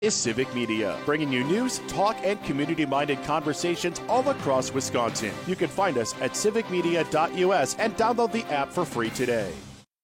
Is Civic Media, bringing you news, talk, and community-minded conversations all across Wisconsin. You can find us at civicmedia.us and download the app for free today.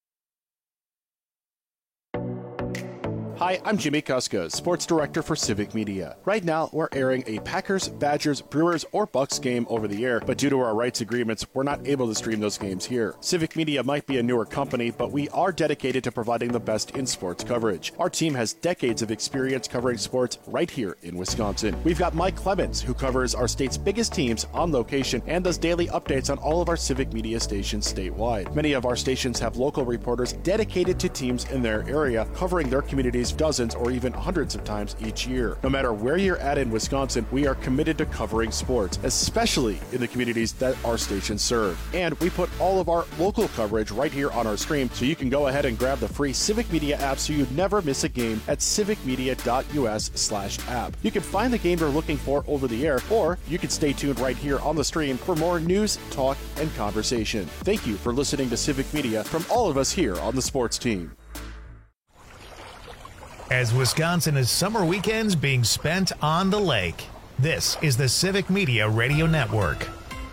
Hi, I'm Jimmy Kuska, Sports Director for Civic Media. Right now, we're airing a Packers, Badgers, Brewers, or Bucks game over the air, but due to our rights agreements, we're not able to stream those games here. Civic Media might be a newer company, but we are dedicated to providing the best in sports coverage. Our team has decades of experience covering sports right here in Wisconsin. We've got Mike Clemens, who covers our state's biggest teams on location and does daily updates on all of our Civic Media stations statewide. Many of our stations have local reporters dedicated to teams in their area, covering their communities dozens or even hundreds of times each year. No matter where you're at in Wisconsin, we are committed to covering sports, especially in the communities that our stations serve. And we put all of our local coverage right here on our stream, so you can go ahead and grab the free Civic Media app so you never miss a game at civicmedia.us/app. You can find the game you're looking for over the air, or you can stay tuned right here on the stream for more news, talk, and conversation. Thank you for listening to Civic Media from all of us here on the sports team. As Wisconsin is summer weekends being spent on the lake, this is the Civic Media Radio Network.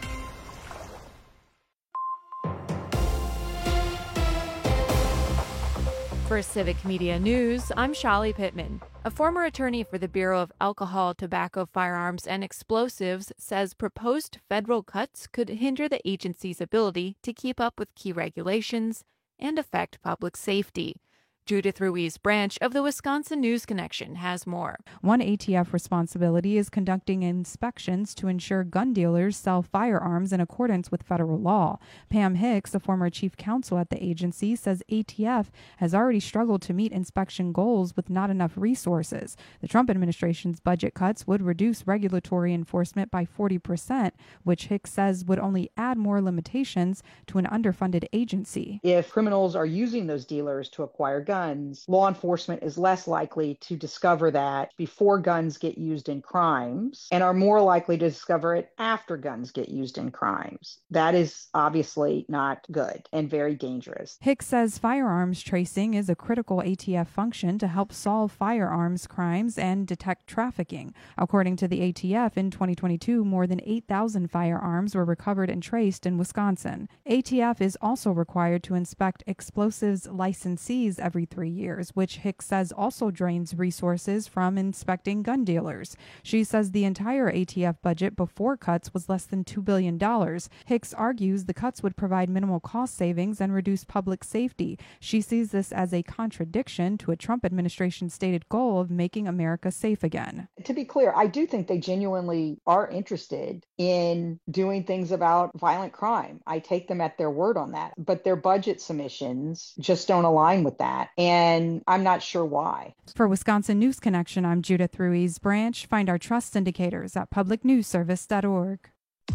For Civic Media News, I'm Shali Pittman. A former attorney for the Bureau of Alcohol, Tobacco, Firearms, and Explosives says proposed federal cuts could hinder the agency's ability to keep up with key regulations and affect public safety. Judith Ruiz Branch of the Wisconsin News Connection has more. One ATF responsibility is conducting inspections to ensure gun dealers sell firearms in accordance with federal law. Pam Hicks, a former chief counsel at the agency, says ATF has already struggled to meet inspection goals with not enough resources. The Trump administration's budget cuts would reduce regulatory enforcement by 40%, which Hicks says would only add more limitations to an underfunded agency. If criminals are using those dealers to acquire guns, law enforcement is less likely to discover that before guns get used in crimes and are more likely to discover it after guns get used in crimes. That is obviously not good and very dangerous. Hicks says firearms tracing is a critical ATF function to help solve firearms crimes and detect trafficking. According to the ATF, in 2022, more than 8,000 firearms were recovered and traced in Wisconsin. ATF is also required to inspect explosives licensees every 3 years, which Hicks says also drains resources from inspecting gun dealers. She says the entire ATF budget before cuts was less than $2 billion. Hicks argues the cuts would provide minimal cost savings and reduce public safety. She sees this as a contradiction to a Trump administration stated goal of making America safe again. To be clear, I do think they genuinely are interested in doing things about violent crime. I take them at their word on that, but their budget submissions just don't align with that. And I'm not sure why. For Wisconsin News Connection, I'm Judith Ruiz Branch. Find our trust indicators at publicnewsservice.org.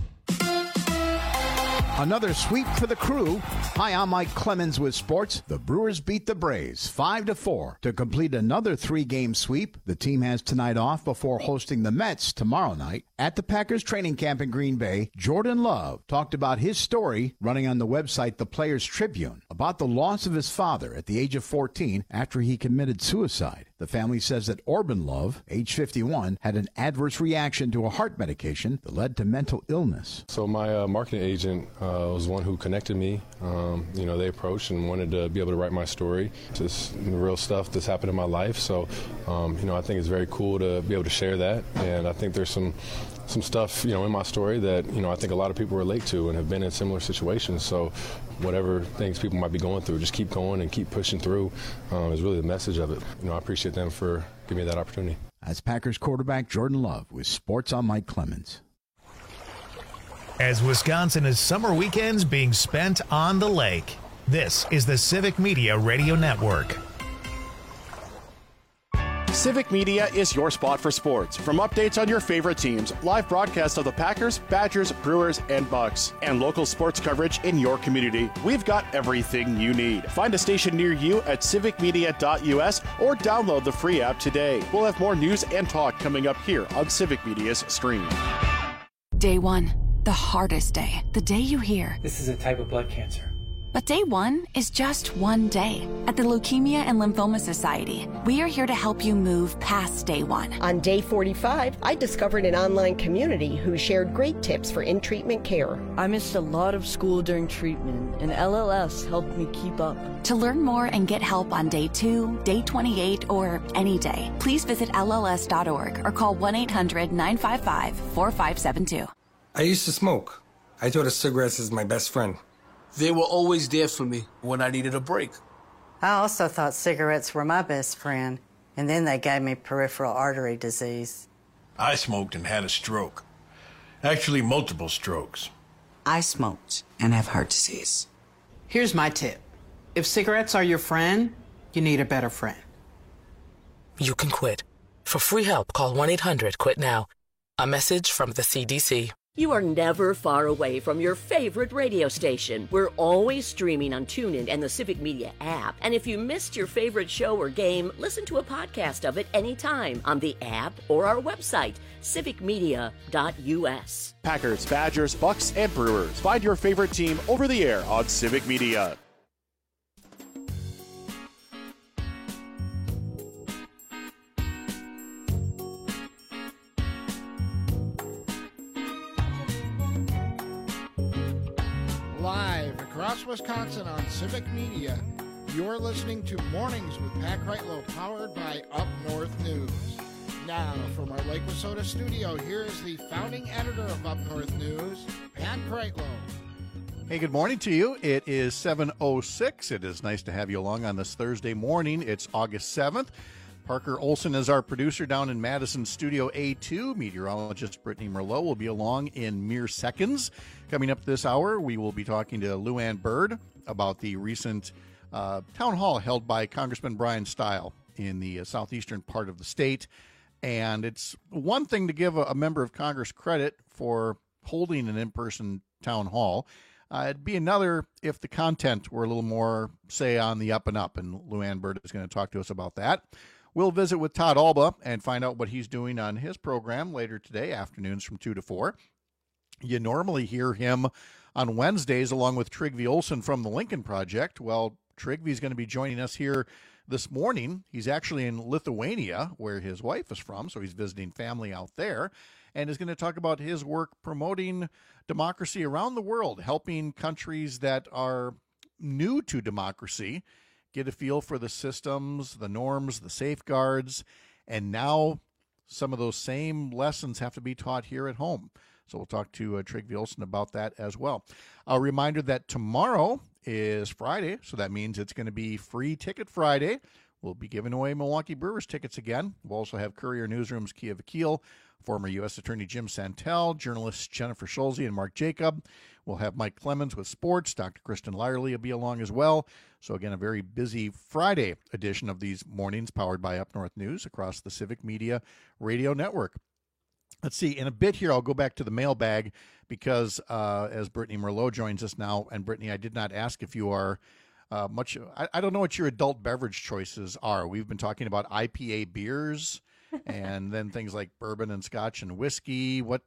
Another sweep for the crew. Hi, I'm Mike Clemens with sports. The Brewers beat the Braves 5-4 to complete another 3-game sweep. The team has tonight off before hosting the Mets tomorrow night. At the Packers training camp in Green Bay, Jordan Love talked about his story running on the website The Players Tribune about the loss of his father at the age of 14 after he committed suicide. The family says that Orban Love, age 51, had an adverse reaction to a heart medication that led to mental illness. So my marketing agent was one who connected me. They approached and wanted to be able to write my story. Just the real stuff that's happened in my life. So, I think it's very cool to be able to share that. And I think there's some stuff, in my story that, I think a lot of people relate to and have been in similar situations. So whatever things people might be going through, just keep going and keep pushing through is really the message of it. I appreciate them for giving me that opportunity. That's Packers quarterback Jordan Love with Sports on Mike Clemens. As Wisconsin is summer weekends being spent on the lake, this is the Civic Media Radio Network. Civic Media is your spot for sports. From updates on your favorite teams, live broadcasts of the Packers, Badgers, Brewers, and Bucks, and local sports coverage in your community, we've got everything you need. Find a station near you at civicmedia.us or download the free app today. We'll have more news and talk coming up here on Civic Media's stream. Day one, the hardest day. The day you hear, "This is a type of blood cancer. But day one is just one day. At the Leukemia and Lymphoma Society, we are here to help you move past day one. On day 45, I discovered an online community who shared great tips for in-treatment care. I missed a lot of school during treatment, and LLS helped me keep up. To learn more and get help on day 2, day 28, or any day, please visit LLS.org or call 1-800-955-4572. I used to smoke. I thought of cigarettes as my best friend. They were always there for me when I needed a break. I also thought cigarettes were my best friend, and then they gave me peripheral artery disease. I smoked and had a stroke. Actually, multiple strokes. I smoked and have heart disease. Here's my tip. If cigarettes are your friend, you need a better friend. You can quit. For free help, call 1-800-QUIT-NOW. A message from the CDC. You are never far away from your favorite radio station. We're always streaming on TuneIn and the Civic Media app. And if you missed your favorite show or game, listen to a podcast of it anytime on the app or our website, civicmedia.us. Packers, Badgers, Bucks, and Brewers. Find your favorite team over the air on Civic Media. Live across Wisconsin on Civic Media, you're listening to Mornings with Pat Kreitlow, powered by Up North News. Now, from our Lake Wissota studio, here is the founding editor of Up North News, Pat Kreitlow. Hey, good morning to you. It is 7:06. It is nice to have you along on this Thursday morning. It's August 7th. Parker Olson is our producer down in Madison Studio A2. Meteorologist Brittany Merlot will be along in mere seconds. Coming up this hour, we will be talking to Luann Byrd about the recent town hall held by Congressman Brian Stile in the southeastern part of the state. And it's one thing to give a member of Congress credit for holding an in-person town hall. It'd be another if the content were a little more, say, on the up and up. And Luann Byrd is going to talk to us about that. We'll visit with Todd Alba and find out what he's doing on his program later today, afternoons from 2 to 4. You normally hear him on Wednesdays along with Trygve Olsen from the Lincoln Project. Well, Trygve's going to be joining us here this morning. He's actually in Lithuania, where his wife is from, so he's visiting family out there, and is going to talk about his work promoting democracy around the world, helping countries that are new to democracy get a feel for the systems, the norms, the safeguards, and now some of those same lessons have to be taught here at home. So we'll talk to Trygve Olsen about that as well. A reminder that tomorrow is Friday, so that means it's going to be Free Ticket Friday. We'll be giving away Milwaukee Brewers tickets again. We'll also have Courier Newsroom's Kia Vakil, former U.S. Attorney Jim Santel, journalists Jennifer Schulze and Mark Jacob. We'll have Mike Clemens with sports. Dr. Kristen Lyerly will be along as well. So again, a very busy Friday edition of these mornings powered by Up North News across the Civic Media Radio Network. Let's see, in a bit here, I'll go back to the mailbag because as Brittany Merlot joins us now, and Brittany, I did not ask if you are I don't know what your adult beverage choices are. We've been talking about IPA beers and then things like bourbon and scotch and whiskey. What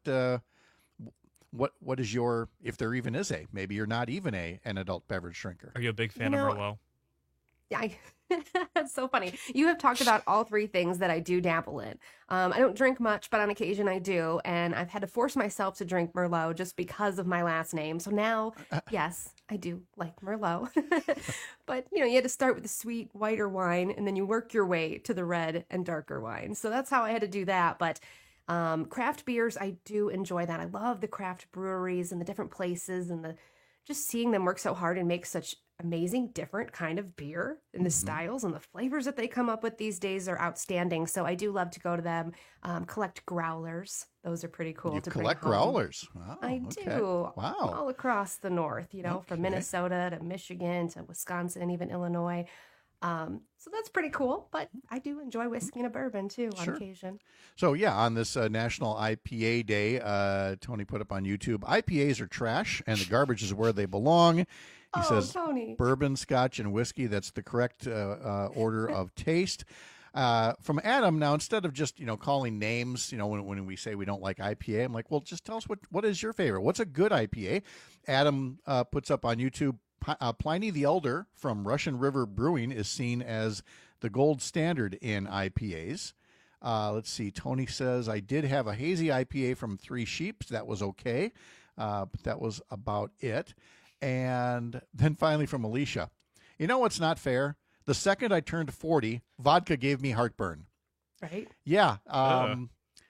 is your, if there even is maybe you're not even an adult beverage drinker. Are you a big fan of Merlot? Yeah, that's so funny. You have talked about all three things that I do dabble in. I don't drink much, but on occasion I do. And I've had to force myself to drink Merlot just because of my last name. So now, yes, I do like Merlot. But, you had to start with the sweet, whiter wine, and then you work your way to the red and darker wine. So that's how I had to do that. But craft beers, I do enjoy that. I love the craft breweries and the different places and just seeing them work so hard and make such amazing different kind of beer, and the styles and the flavors that they come up with these days are outstanding. So I do love to go to them, collect growlers. Those are pretty cool. To collect bring home. Growlers. Wow, I do. Wow. All across the north, from Minnesota to Michigan to Wisconsin, even Illinois. So that's pretty cool, but I do enjoy whiskey and a bourbon too on occasion. So yeah, on this National IPA Day, Tony put up on YouTube, IPAs are trash and the garbage is where they belong. He says Tony. Bourbon, scotch, and whiskey. That's the correct order of taste. From Adam, now instead of just calling names, when we say we don't like IPA, I'm like, well, just tell us what is your favorite? What's a good IPA? Adam puts up on YouTube Pliny the Elder from Russian River Brewing is seen as the gold standard in IPAs. Let's see. Tony says, I did have a hazy IPA from Three Sheeps. That was okay. But that was about it. And then finally from Alicia. You know what's not fair? The second I turned 40, vodka gave me heartburn. Right? Yeah. And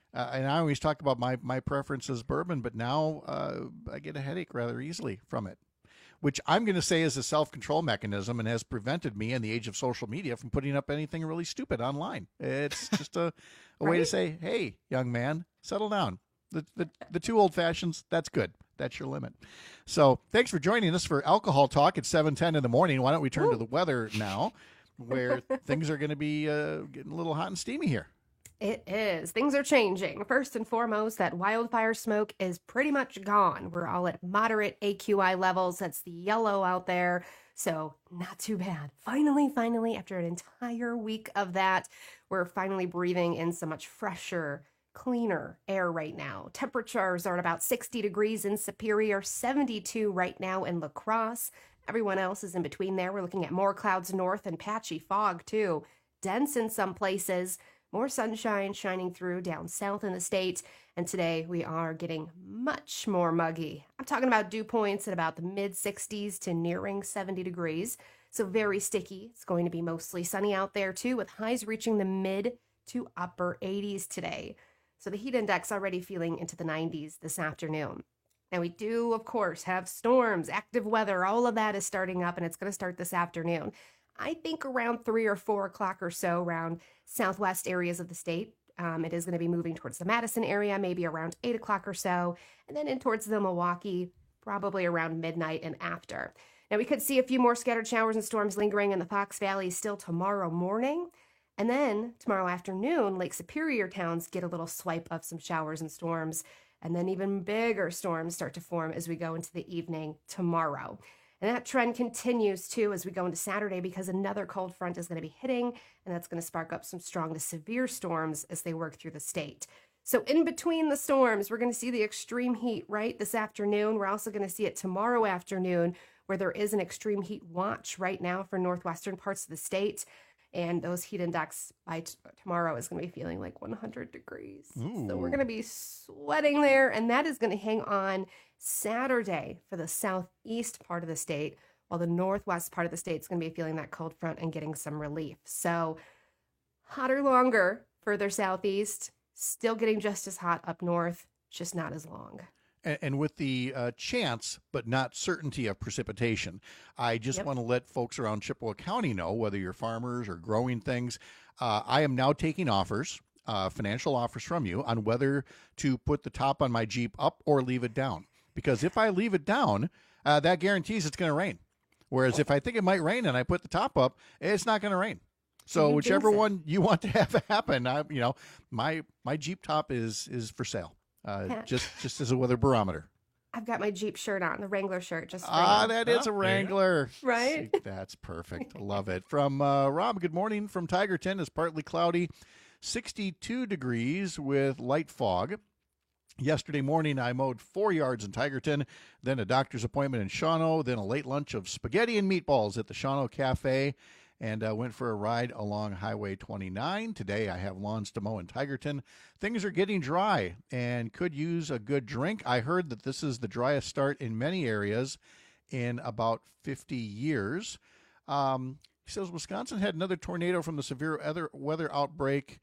I always talk about my preference is bourbon, but now I get a headache rather easily from it, which I'm going to say is a self-control mechanism and has prevented me in the age of social media from putting up anything really stupid online. It's just a way to say, hey, young man, settle down. The two old fashions, that's good. That's your limit. So thanks for joining us for Alcohol Talk at 7:10 in the morning. Why don't we turn to the weather now, where things are going to be getting a little hot and steamy here. It is. Things are changing. First and foremost, that wildfire smoke is pretty much gone. We're all at moderate AQI levels. That's the yellow out there. So not too bad. Finally, after an entire week of that, we're finally breathing in some much fresher, cleaner air right now. Temperatures are at about 60 degrees in Superior, 72 right now in La Crosse. Everyone else is in between there. We're looking at more clouds north and patchy fog too. Dense in some places. More sunshine shining through down south in the state. And today we are getting much more muggy. I'm talking about dew points at about the mid-60s to nearing 70 degrees. So very sticky. It's going to be mostly sunny out there too, with highs reaching the mid to upper 80s today. So the heat index already feeling into the 90s this afternoon. Now we do, of course, have storms, active weather. All of that is starting up, and it's going to start this afternoon. I think around 3 or 4 o'clock or so around southwest areas of the state. It is going to be moving towards the Madison area, maybe around 8 o'clock or so, and then in towards the Milwaukee, probably around midnight and after. Now, we could see a few more scattered showers and storms lingering in the Fox Valley still tomorrow morning. And then tomorrow afternoon, Lake Superior towns get a little swipe of some showers and storms, and then even bigger storms start to form as we go into the evening tomorrow. And that trend continues, too, as we go into Saturday because another cold front is going to be hitting, and that's going to spark up some strong to severe storms as they work through the state. So in between the storms, we're going to see the extreme heat, right, this afternoon. We're also going to see it tomorrow afternoon, where there is an extreme heat watch right now for northwestern parts of the state. And those heat index by tomorrow is going to be feeling like 100 degrees. Ooh. So we're going to be sweating there, and that is going to hang on Saturday for the southeast part of the state, while the northwest part of the state is going to be feeling that cold front and getting some relief. So hotter longer further southeast, still getting just as hot up north, just not as long. And with the chance, but not certainty of precipitation, I just want to let folks around Chippewa County know, whether you're farmers or growing things, I am now taking offers, financial offers from you on whether to put the top on my Jeep up or leave it down. Because if I leave it down, that guarantees it's going to rain. Whereas if I think it might rain and I put the top up, it's not going to rain. So whichever one you want to have happen, my Jeep top is for sale. Just as a weather barometer. I've got my Jeep shirt on, the Wrangler shirt. Just that is a Wrangler. Right? See, that's perfect. Love it. From Rob, good morning from Tigerton. It's partly cloudy, 62 degrees with light fog. Yesterday morning, I mowed 4 yards in Tigerton, then a doctor's appointment in Shawano, then a late lunch of spaghetti and meatballs at the Shawano Cafe, and went for a ride along Highway 29. Today, I have lawns to mow in Tigerton. Things are getting dry and could use a good drink. I heard that this is the driest start in many areas in about 50 years. He says Wisconsin had another tornado from the severe weather outbreak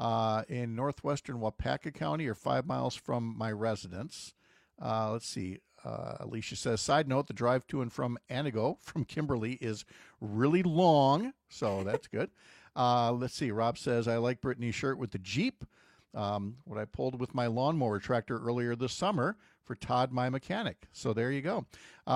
in northwestern Waupaca County, or 5 miles from my residence. Let's see. Alicia says, side note, the drive to and from Anago from Kimberly is really long, so that's good. Let's see. Rob says, I like Brittany's shirt with the Jeep, what I pulled with my lawnmower tractor earlier this summer for Todd, my mechanic. So there you go.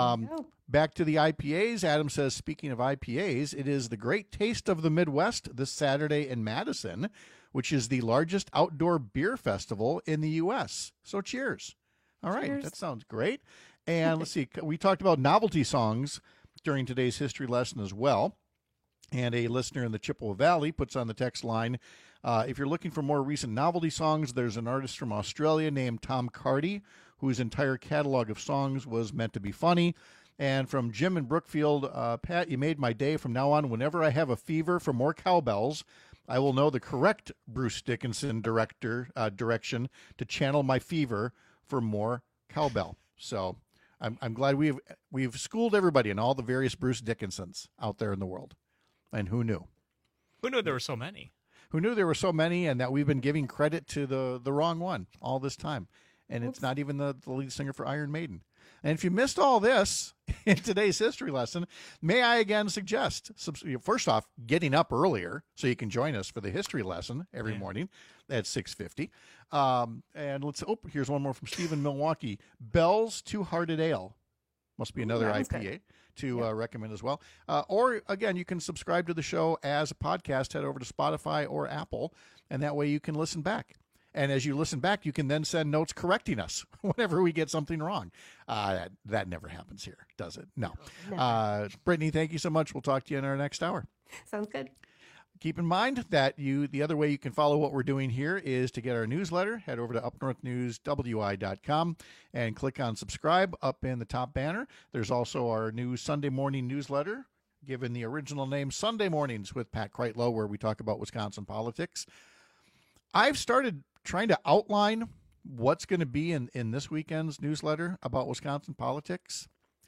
Back to the IPAs. Adam says, speaking of IPAs, it is the Great Taste of the Midwest this Saturday in Madison, which is the largest outdoor beer festival in the U.S. So cheers. All right, cheers. That sounds great. And let's see, we talked about novelty songs during today's history lesson as well. And a listener in the Chippewa Valley puts on the text line, if you're looking for more recent novelty songs, there's an artist from Australia named Tom Cardy, whose entire catalog of songs was meant to be funny. And from Jim in Brookfield, Pat, you made my day. From now on, whenever I have a fever for more cowbells, I will know the correct Bruce Dickinson direction to channel my fever for more cowbell. So I'm glad we've schooled everybody in all the various Bruce Dickinsons out there in the world. And who knew? Who knew there were so many? Who knew there were so many, and that we've been giving credit to the wrong one all this time. And it's not even the lead singer for Iron Maiden. And if you missed all this in today's history lesson, may I again suggest, first off, getting up earlier so you can join us for the history lesson every morning at 6:50. And here's one more from Stephen Milwaukee. Bell's Two-Hearted Ale. Must be another IPA to recommend as well. Or, again, you can subscribe to the show as a podcast. Head over to Spotify or Apple, and that way you can listen back. And as you listen back, you can then send notes correcting us whenever we get something wrong. That never happens here, does it? No. Brittany, thank you so much. We'll talk to you in our next hour. Sounds good. Keep in mind that the other way you can follow what we're doing here is to get our newsletter. Head over to upnorthnewswi.com and click on subscribe up in the top banner. There's also our new Sunday morning newsletter, given the original name Sunday Mornings with Pat Kreitlow, where we talk about Wisconsin politics. I've started trying to outline what's going to be in this weekend's newsletter about Wisconsin politics.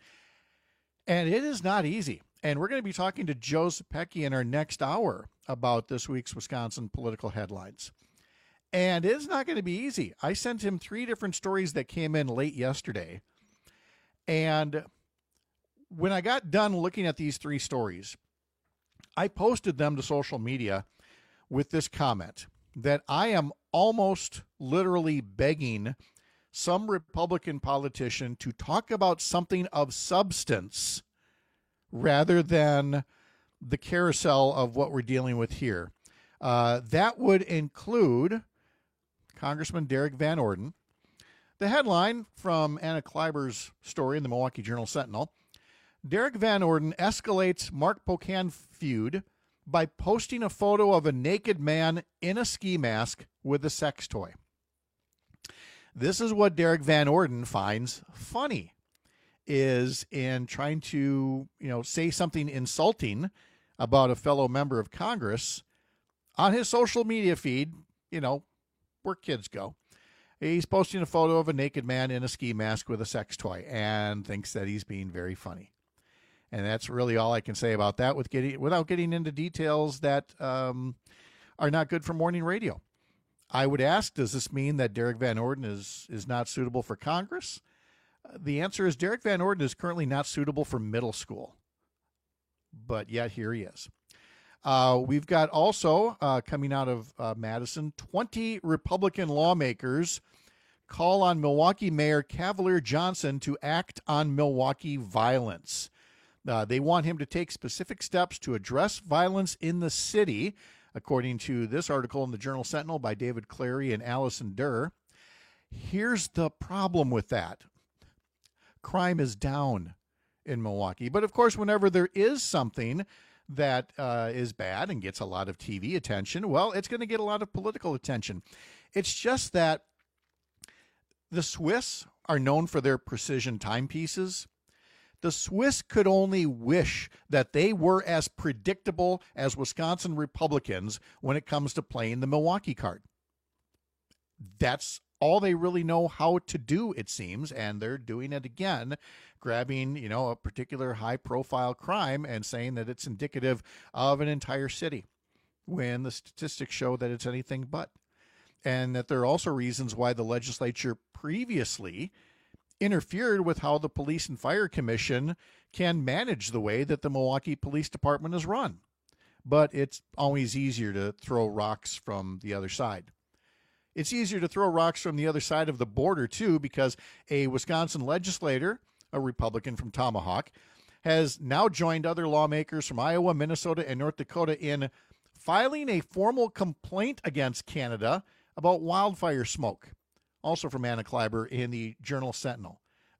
And it is not easy. And we're going to be talking to Joe Zepecki in our next hour about this week's Wisconsin political headlines. And it's not going to be easy. I sent him 3 different stories that came in late yesterday. And when I got done looking at these 3 stories, I posted them to social media with this comment that I am almost literally begging some Republican politician to talk about something of substance rather than the carousel of what we're dealing with here. That would include Congressman Derek Van Orden. The headline from Anna Kleiber's story in the Milwaukee Journal-Sentinel: Derek Van Orden escalates Mark Pocan feud by posting a photo of a naked man in a ski mask with a sex toy. This is what Derek Van Orden finds funny, is in trying to, say something insulting about a fellow member of Congress on his social media feed, where kids go. He's posting a photo of a naked man in a ski mask with a sex toy and thinks that he's being very funny. And that's really all I can say about that without getting into details that are not good for morning radio. I would ask, does this mean that Derek Van Orden is not suitable for Congress? The answer is Derek Van Orden is currently not suitable for middle school. But yet here he is. We've got also, coming out of Madison, 20 Republican lawmakers call on Milwaukee Mayor Cavalier Johnson to act on Milwaukee violence. They want him to take specific steps to address violence in the city, according to this article in the Journal-Sentinel by David Clary and Allison Durr. Here's the problem with that. Crime is down in Milwaukee. But, of course, whenever there is something that is bad and gets a lot of TV attention, well, it's going to get a lot of political attention. It's just that the Swiss are known for their precision timepieces. The Swiss could only wish that they were as predictable as Wisconsin Republicans when it comes to playing the Milwaukee card. That's all they really know how to do, it seems, and they're doing it again, grabbing, a particular high-profile crime and saying that it's indicative of an entire city, when the statistics show that it's anything but. And that there are also reasons why the legislature previously interfered with how the Police and Fire Commission can manage the way that the Milwaukee Police Department is run. But it's always easier to throw rocks from the other side. It's easier to throw rocks from the other side of the border, too, because a Wisconsin legislator, a Republican from Tomahawk, has now joined other lawmakers from Iowa, Minnesota, and North Dakota in filing a formal complaint against Canada about wildfire smoke. Also from Anna Kleiber in the Journal-Sentinel.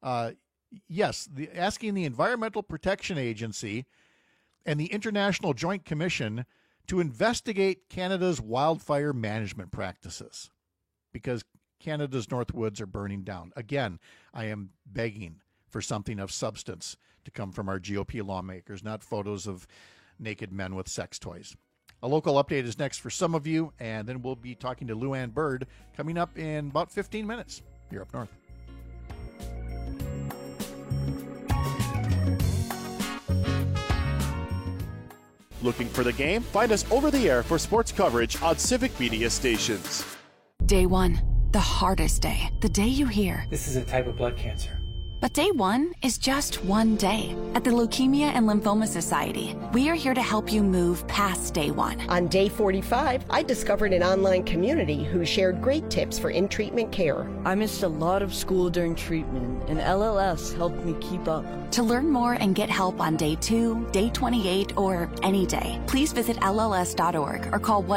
Asking the Environmental Protection Agency and the International Joint Commission to investigate Canada's wildfire management practices, because Canada's North Woods are burning down. Again, I am begging for something of substance to come from our GOP lawmakers, not photos of naked men with sex toys. A local update is next for some of you, and then we'll be talking to Luann Bird coming up in about 15 minutes here up north. Looking for the game? Find us over the air for sports coverage on Civic Media stations. Day one, the hardest day. The day you hear, "This is a type of blood cancer." But day one is just one day. At the Leukemia and Lymphoma Society, we are here to help you move past day one. On day 45, I discovered an online community who shared great tips for in-treatment care. I missed a lot of school during treatment, and LLS helped me keep up. To learn more and get help on day 2, day 28, or any day, please visit LLS.org or call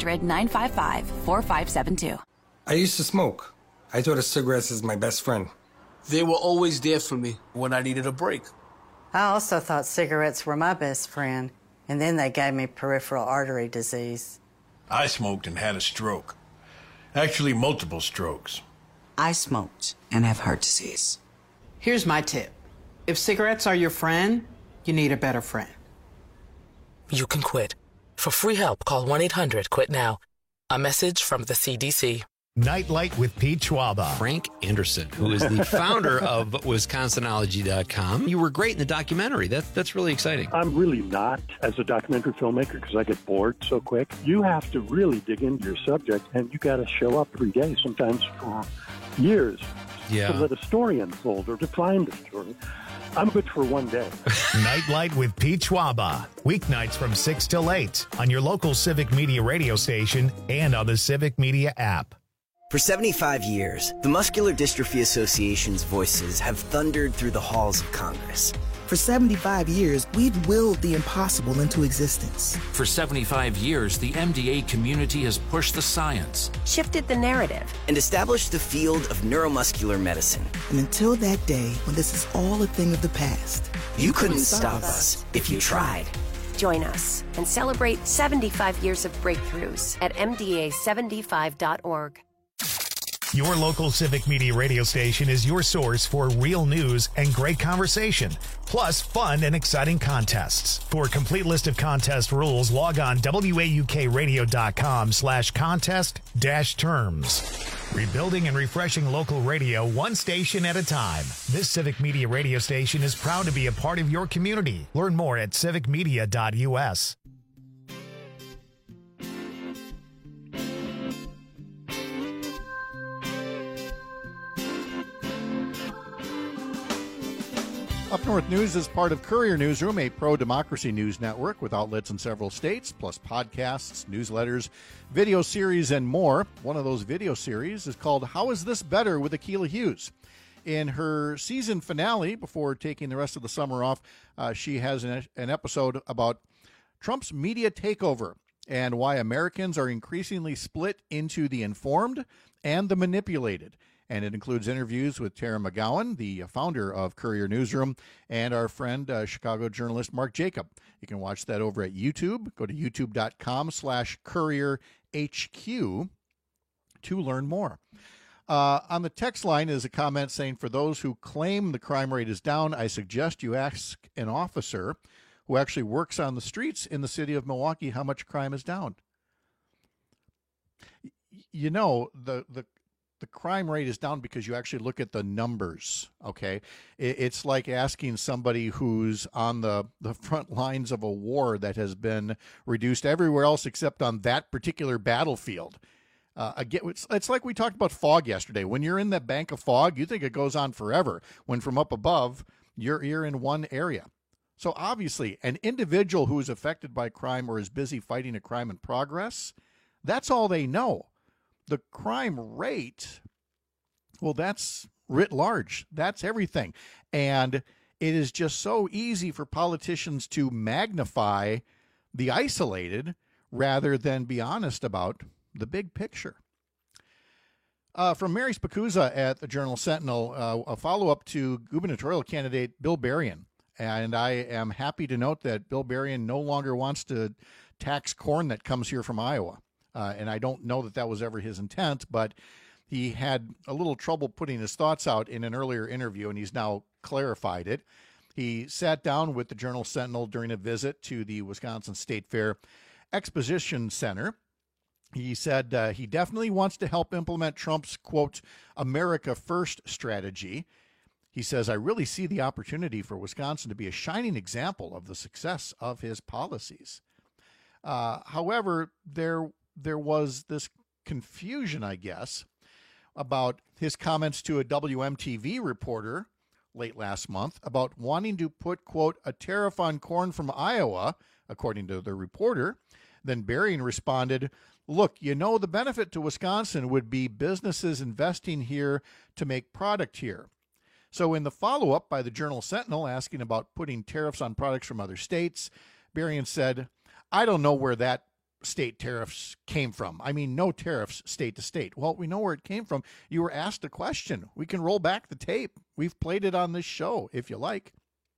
1-800-955-4572. I used to smoke. I thought of cigarettes as my best friend. They were always there for me when I needed a break. I also thought cigarettes were my best friend, and then they gave me peripheral artery disease. I smoked and had a stroke. Actually, multiple strokes. I smoked and have heart disease. Here's my tip. If cigarettes are your friend, you need a better friend. You can quit. For free help, call 1-800-QUIT-NOW. A message from the CDC. Nightlight with Pete Schwaba. Frank Anderson, who is the founder of Wisconsinology.com. You were great in the documentary. That's really exciting. I'm really not as a documentary filmmaker because I get bored so quick. You have to really dig into your subject, and you got to show up every day, sometimes for years, to let a story unfold or to find a story. I'm good for one day. Nightlight with Pete Schwaba. Weeknights from 6 till 8 on your local Civic Media radio station and on the Civic Media app. For 75 years, the Muscular Dystrophy Association's voices have thundered through the halls of Congress. For 75 years, we've willed the impossible into existence. For 75 years, the MDA community has pushed the science, shifted the narrative, and established the field of neuromuscular medicine. And until that day when this is all a thing of the past, you couldn't stop us if you tried. Join us and celebrate 75 years of breakthroughs at MDA75.org. Your local Civic Media radio station is your source for real news and great conversation, plus fun and exciting contests. For a complete list of contest rules, log on waukradio.com/contest-terms. Rebuilding and refreshing local radio one station at a time. This Civic Media radio station is proud to be a part of your community. Learn more at civicmedia.us. Up North News is part of Courier Newsroom, a pro-democracy news network with outlets in several states, plus podcasts, newsletters, video series, and more. One of those video series is called How Is This Better with Akilah Hughes. In her season finale, before taking the rest of the summer off, she has an episode about Trump's media takeover and why Americans are increasingly split into the informed and the manipulated. And it includes interviews with Tara McGowan, the founder of Courier Newsroom, and our friend, Chicago journalist Mark Jacob. You can watch that over at YouTube. Go to youtube.com/CourierHQ to learn more. On the text line is a comment saying, for those who claim the crime rate is down, I suggest you ask an officer who actually works on the streets in the city of Milwaukee how much crime is down. You know, the crime rate is down because you actually look at the numbers, okay? It's like asking somebody who's on the front lines of a war that has been reduced everywhere else except on that particular battlefield. Again, it's like we talked about fog yesterday. When you're in that bank of fog, you think it goes on forever, when from up above, you're in one area. So obviously, an individual who is affected by crime or is busy fighting a crime in progress, that's all they know. The crime rate, well, that's writ large. That's everything. And it is just so easy for politicians to magnify the isolated rather than be honest about the big picture. From Mary Spacuzza at the Journal Sentinel, a follow-up to gubernatorial candidate Bill Berrien. And I am happy to note that Bill Berrien no longer wants to tax corn that comes here from Iowa. And I don't know that was ever his intent, but He had a little trouble putting his thoughts out in an earlier interview, and he's now clarified it. He sat down with the Journal-Sentinel during a visit to the Wisconsin State Fair Exposition Center. He said he definitely wants to help implement Trump's, quote, America First strategy. He says, I really see the opportunity for Wisconsin to be a shining example of the success of his policies. However, there was this confusion, I guess, about his comments to a WMTV reporter late last month about wanting to put, quote, a tariff on corn from Iowa, according to the reporter. Then Berrien responded, look, you know, the benefit to Wisconsin would be businesses investing here to make product here. So in the follow-up by the Journal-Sentinel asking about putting tariffs on products from other states, Berrien said, I don't know where that state tariffs came from. I mean, no tariffs state to state. Well, we know where it came from. You were asked a question. We can roll back the tape. We've played it on this show, if you like.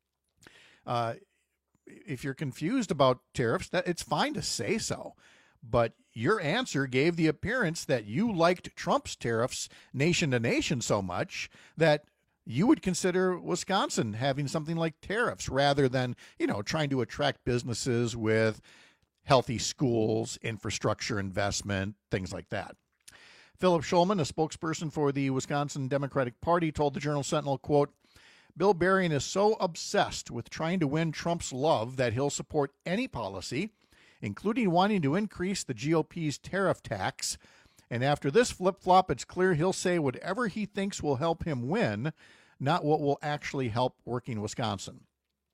If you're confused about tariffs, it's fine to say so. But your answer gave the appearance that you liked Trump's tariffs nation to nation so much that you would consider Wisconsin having something like tariffs rather than, you know, trying to attract businesses with healthy schools, infrastructure investment, things like that. Philip Schulman, a spokesperson for the Wisconsin Democratic Party, told the Journal-Sentinel, quote, Bill Berrien is so obsessed with trying to win Trump's love that he'll support any policy, including wanting to increase the GOP's tariff tax. And after this flip-flop, it's clear he'll say whatever he thinks will help him win, not what will actually help working Wisconsin.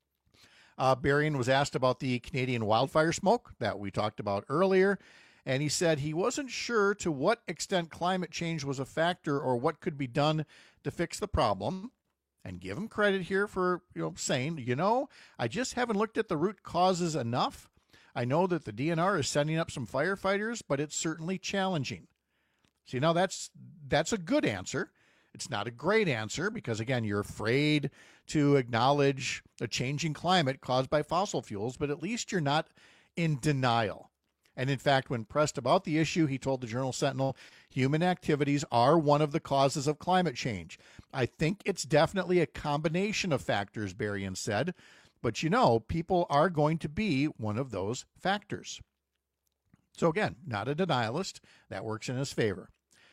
Berrien was asked about the Canadian wildfire smoke that we talked about earlier, and he said he wasn't sure to what extent climate change was a factor or what could be done to fix the problem. And give him credit here for, saying, I just haven't looked at the root causes enough. I know that the DNR is sending up some firefighters, but it's certainly challenging. See, now that's a good answer. It's not a great answer because, again, you're afraid to acknowledge a changing climate caused by fossil fuels, but at least you're not in denial. And in fact, when pressed about the issue, he told the Journal-Sentinel, human activities are one of the causes of climate change. I think it's definitely a combination of factors, Berrien said, but people are going to be one of those factors. So again, not a denialist. That works in his favor.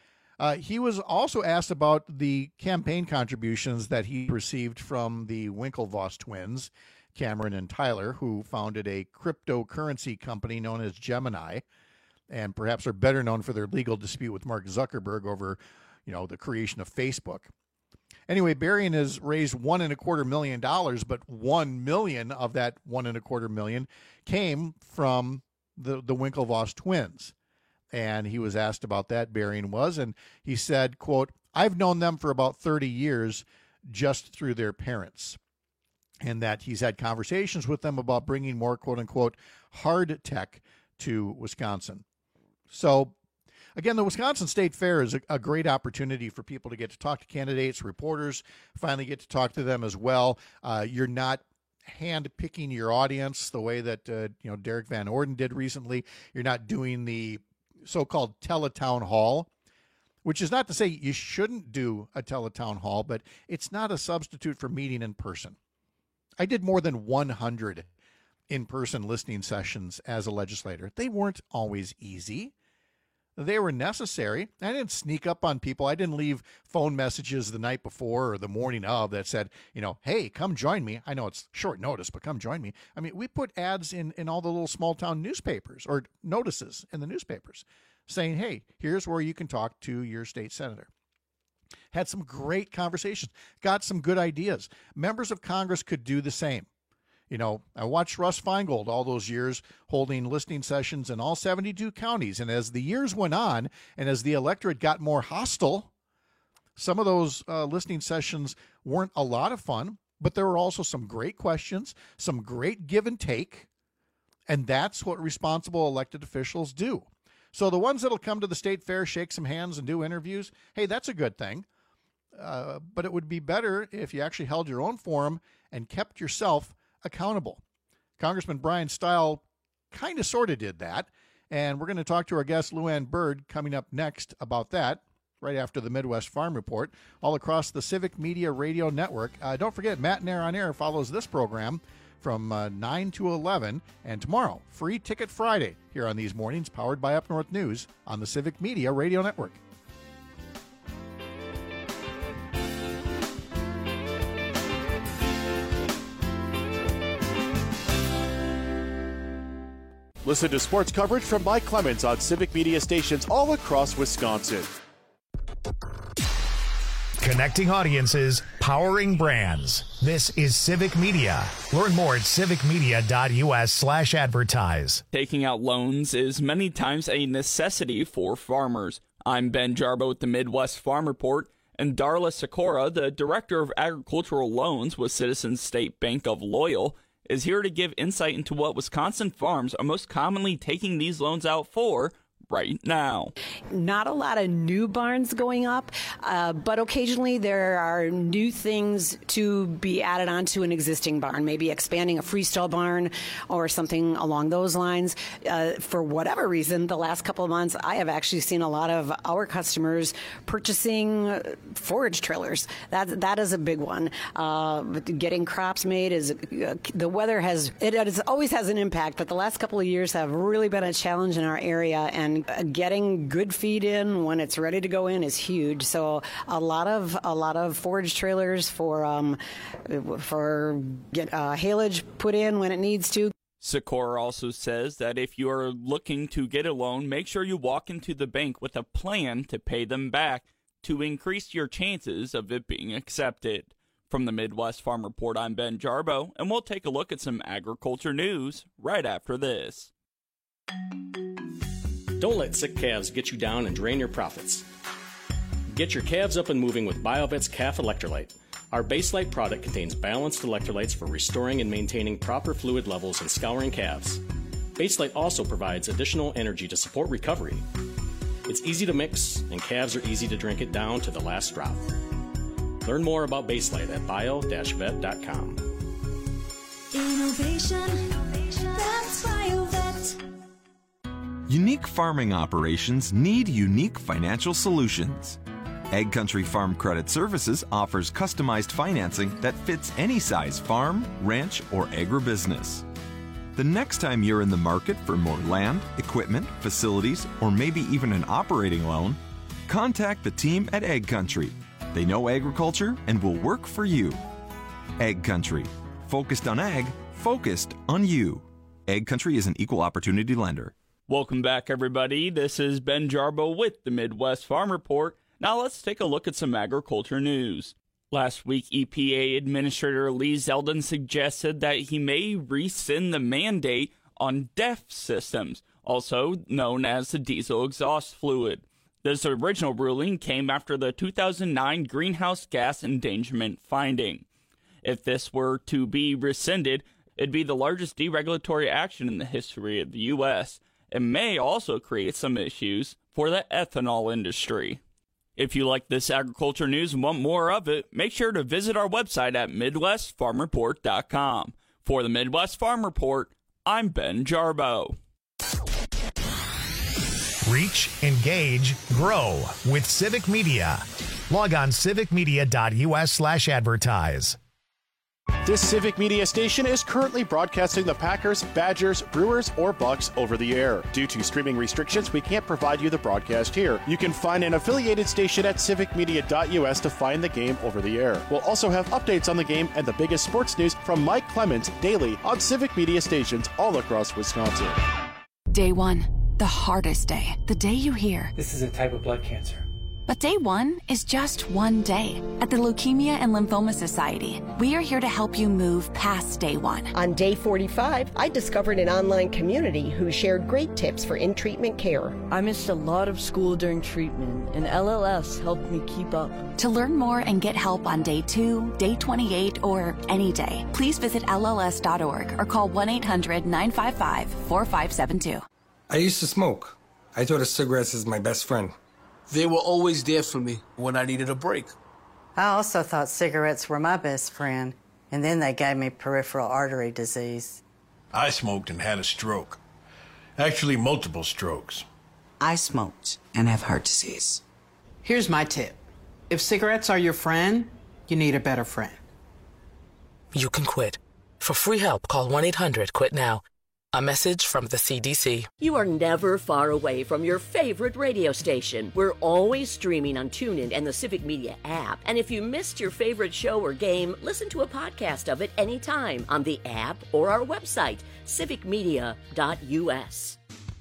He was also asked about the campaign contributions that he received from the Winklevoss twins, Cameron and Tyler, who founded a cryptocurrency company known as Gemini, and perhaps are better known for their legal dispute with Mark Zuckerberg over, the creation of Facebook. Anyway, Berrien has raised $1.25 million, but $1 million of that $1.25 million came from the Winklevoss twins. And he was asked about that, Berrien was, and he said, quote, I've known them for about 30 years just through their parents, and that he's had conversations with them about bringing more, quote unquote, hard tech to Wisconsin. So again, the Wisconsin State Fair is a great opportunity for people to get to talk to candidates, reporters, finally get to talk to them as well. You're not hand-picking your audience the way that Derek Van Orden did recently. You're not doing the so-called teletown hall, which is not to say you shouldn't do a teletown hall, but it's not a substitute for meeting in person. I did more than 100 in-person listening sessions as a legislator. They weren't always easy. They were necessary. I didn't sneak up on people. I didn't leave phone messages the night before or the morning of that said, hey, come join me. I know it's short notice, but come join me. I mean, we put ads in all the little small town newspapers or notices in the newspapers saying, hey, here's where you can talk to your state senator. Had some great conversations, got some good ideas. Members of Congress could do the same. I watched Russ Feingold all those years holding listening sessions in all 72 counties. And as the years went on and as the electorate got more hostile, some of those listening sessions weren't a lot of fun, but there were also some great questions, some great give and take. And that's what responsible elected officials do. So the ones that'll come to the state fair, shake some hands and do interviews, hey, that's a good thing. But it would be better if you actually held your own forum and kept yourself accountable. Congressman Brian Stile kind of sort of did that, and we're going to talk to our guest Lou Ann Bird coming up next about that right after the Midwest Farm Report, all across the Civic Media Radio Network. Don't forget, Matt and Air on Air follows this program from 9 to 11. And tomorrow, Free Ticket Friday here on these mornings, powered by Up North News on the Civic Media Radio Network. Listen to sports coverage from Mike Clemens on Civic Media stations all across Wisconsin. Connecting audiences, powering brands. This is Civic Media. Learn more at civicmedia.us/advertise. Taking out loans is many times a necessity for farmers. I'm Ben Jarbo with the Midwest Farm Report, and Darla Sikora, the Director of Agricultural Loans with Citizens State Bank of Loyal, is here to give insight into what Wisconsin farms are most commonly taking these loans out for right now. Not a lot of new barns going up, but occasionally there are new things to be added onto an existing barn, maybe expanding a freestall barn or something along those lines. For whatever reason, the last couple of months, I have actually seen a lot of our customers purchasing forage trailers. That is a big one. Getting crops made is the weather it always has an impact, but the last couple of years have really been a challenge in our area, and getting good feed in when it's ready to go in is huge. So a lot of forage trailers for haylage put in when it needs to. Sikora also says that if you are looking to get a loan, make sure you walk into the bank with a plan to pay them back to increase your chances of it being accepted. From the Midwest Farm Report, I'm Ben Jarbo, and we'll take a look at some agriculture news right after this. Don't let sick calves get you down and drain your profits. Get your calves up and moving with BioVet's Calf Electrolyte. Our Baselite product contains balanced electrolytes for restoring and maintaining proper fluid levels and scouring calves. Baselite also provides additional energy to support recovery. It's easy to mix, and calves are easy to drink it down to the last drop. Learn more about Baselite at bio-vet.com. Innovation, that's BioVet. Unique farming operations need unique financial solutions. AgCountry Farm Credit Services offers customized financing that fits any size farm, ranch, or agribusiness. The next time you're in the market for more land, equipment, facilities, or maybe even an operating loan, contact the team at AgCountry. They know agriculture and will work for you. AgCountry. Focused on ag, focused on you. AgCountry is an equal opportunity lender. Welcome back, everybody. This is Ben Jarbo with the Midwest Farm Report. Now let's take a look at some agriculture news. Last week, EPA Administrator Lee Zeldin suggested that he may rescind the mandate on DEF systems, also known as the diesel exhaust fluid. This original ruling came after the 2009 greenhouse gas endangerment finding. If this were to be rescinded, it'd be the largest deregulatory action in the history of the U.S., and may also create some issues for the ethanol industry. If you like this agriculture news and want more of it, make sure to visit our website at MidwestFarmReport.com. For the Midwest Farm Report, I'm Ben Jarbo. Reach, engage, grow with Civic Media. Log on civicmedia.us/advertise. This Civic Media station is currently broadcasting the Packers, Badgers, Brewers, or Bucks over the air. Due to streaming restrictions, we can't provide you the broadcast here. You can find an affiliated station at civicmedia.us to find the game over the air. We'll also have updates on the game and the biggest sports news from Mike Clemens daily on Civic Media stations all across Wisconsin. Day one, the hardest day. The day you hear, "This is a type of blood cancer." But day one is just one day. At the Leukemia and Lymphoma Society, we are here to help you move past day one. On day 45, I discovered an online community who shared great tips for in-treatment care. I missed a lot of school during treatment, and LLS helped me keep up. To learn more and get help on day 2, day 28, or any day, please visit LLS.org or call 1-800-955-4572. I used to smoke. I thought of cigarettes as my best friend. They were always there for me when I needed a break. I also thought cigarettes were my best friend, and then they gave me peripheral artery disease. I smoked and had a stroke. Actually, multiple strokes. I smoked and have heart disease. Here's my tip. If cigarettes are your friend, you need a better friend. You can quit. For free help, call 1-800-QUIT-NOW. A message from the CDC. You are never far away from your favorite radio station. We're always streaming on TuneIn and the Civic Media app. And if you missed your favorite show or game, listen to a podcast of it anytime on the app or our website, civicmedia.us.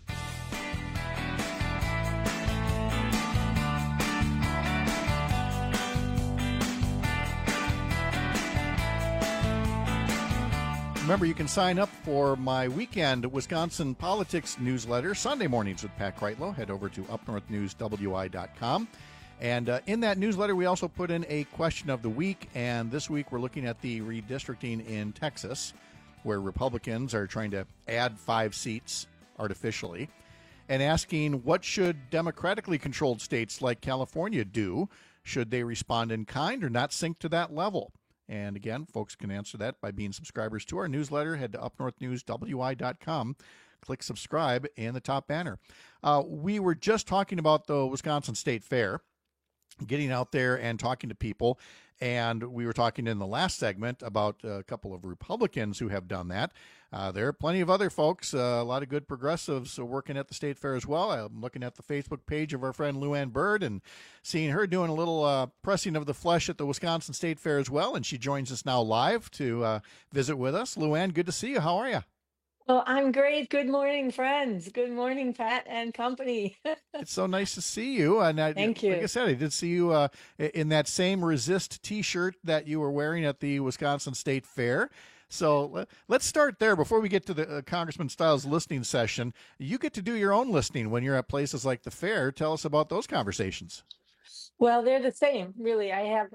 Remember, you can sign up for my weekend Wisconsin politics newsletter, Sunday mornings with Pat Kreitlow. Head over to upnorthnewswi.com. And in that newsletter, we also put in a question of the week. And this week, we're looking at the redistricting in Texas, where Republicans are trying to add 5 seats artificially, and asking, what should democratically controlled states like California do? Should they respond in kind or not sink to that level? And again, folks can answer that by being subscribers to our newsletter. Head to upnorthnewswi.com, click subscribe in the top banner. We were just talking about the Wisconsin State Fair, getting out there and talking to people. And we were talking in the last segment about a couple of Republicans who have done that. There are plenty of other folks, a lot of good progressives working at the State Fair as well. I'm looking at the Facebook page of our friend Luann Bird and seeing her doing a little pressing of the flesh at the Wisconsin State Fair as well. And she joins us now live to visit with us. Luann, good to see you. How are you? Well, I'm great. Good morning, friends. Good morning, Pat and company. It's so nice to see you. And Thank you. Like I said, I did see you in that same Resist T-shirt that you were wearing at the Wisconsin State Fair. So let's start there before we get to the Congressman Stiles listening session. You get to do your own listening when you're at places like the fair. Tell us about those conversations. Well, they're the same, really. I have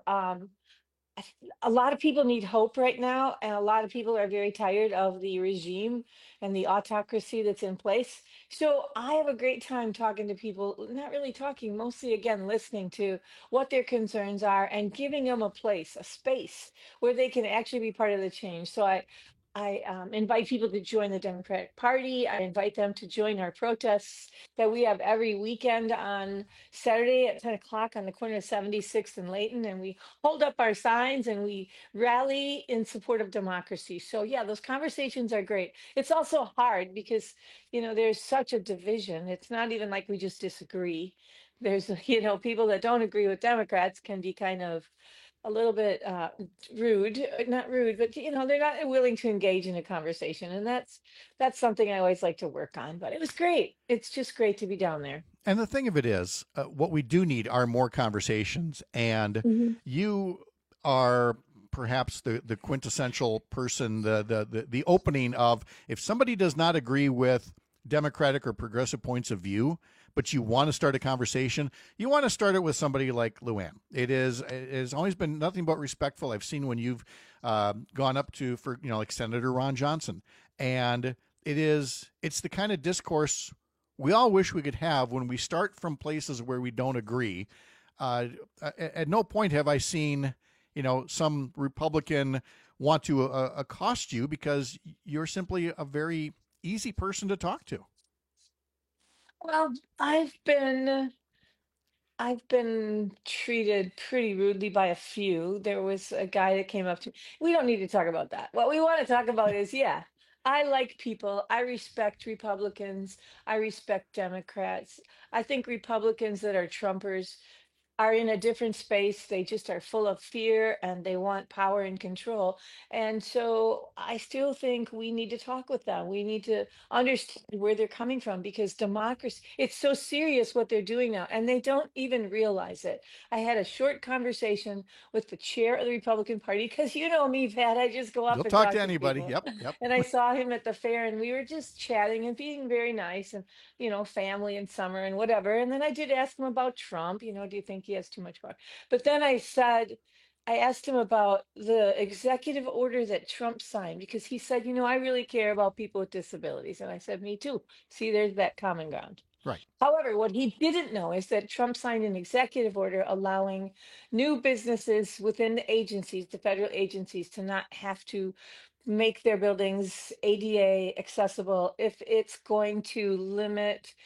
a lot of people need hope right now, and a lot of people are very tired of the regime and the autocracy that's in place. So I have a great time talking to people, not really talking, mostly again, listening to what their concerns are and giving them a place, a space where they can actually be part of the change. So I invite people to join the Democratic Party. I invite them to join our protests that we have every weekend on Saturday at 10 o'clock on the corner of 76th and Layton. And we hold up our signs and we rally in support of democracy. So yeah, those conversations are great. It's also hard because, there's such a division. It's not even like we just disagree. There's, people that don't agree with Democrats can be kind of a little bit rude, not rude, but they're not willing to engage in a conversation, and that's something I always like to work on. But it was great. It's just great to be down there. And the thing of it is, what we do need are more conversations, and you are perhaps the quintessential person, the opening of, if somebody does not agree with Democratic or progressive points of view, but you want to start a conversation, you want to start it with somebody like Luann. It has always been nothing but respectful. I've seen when you've gone up to, like Senator Ron Johnson, and it's the kind of discourse we all wish we could have when we start from places where we don't agree. At no point have I seen, some Republican want to accost you because you're simply a very easy person to talk to. Well, I've been treated pretty rudely by a few. There was a guy that came up to me. We don't need to talk about that. What we want to talk about is, I like people. I respect Republicans. I respect Democrats. I think Republicans that are Trumpers are in a different space. They just are full of fear and they want power and control. And so I still think we need to talk with them. We need to understand where they're coming from, because democracy, it's so serious what they're doing now, and they don't even realize it. I had a short conversation with the chair of the Republican Party, because you know me, Pat, I just go up You'll and talk to anybody. people. Yep. And I saw him at the fair, and we were just chatting and being very nice, and family and summer and whatever. And then I did ask him about Trump. Do you think he has too much power? But then I asked him about the executive order that Trump signed, because he said, I really care about people with disabilities. And I said, me too. See, there's that common ground. Right. However, what he didn't know is that Trump signed an executive order allowing new businesses within the agencies, the federal agencies, to not have to make their buildings ADA accessible if it's going to limit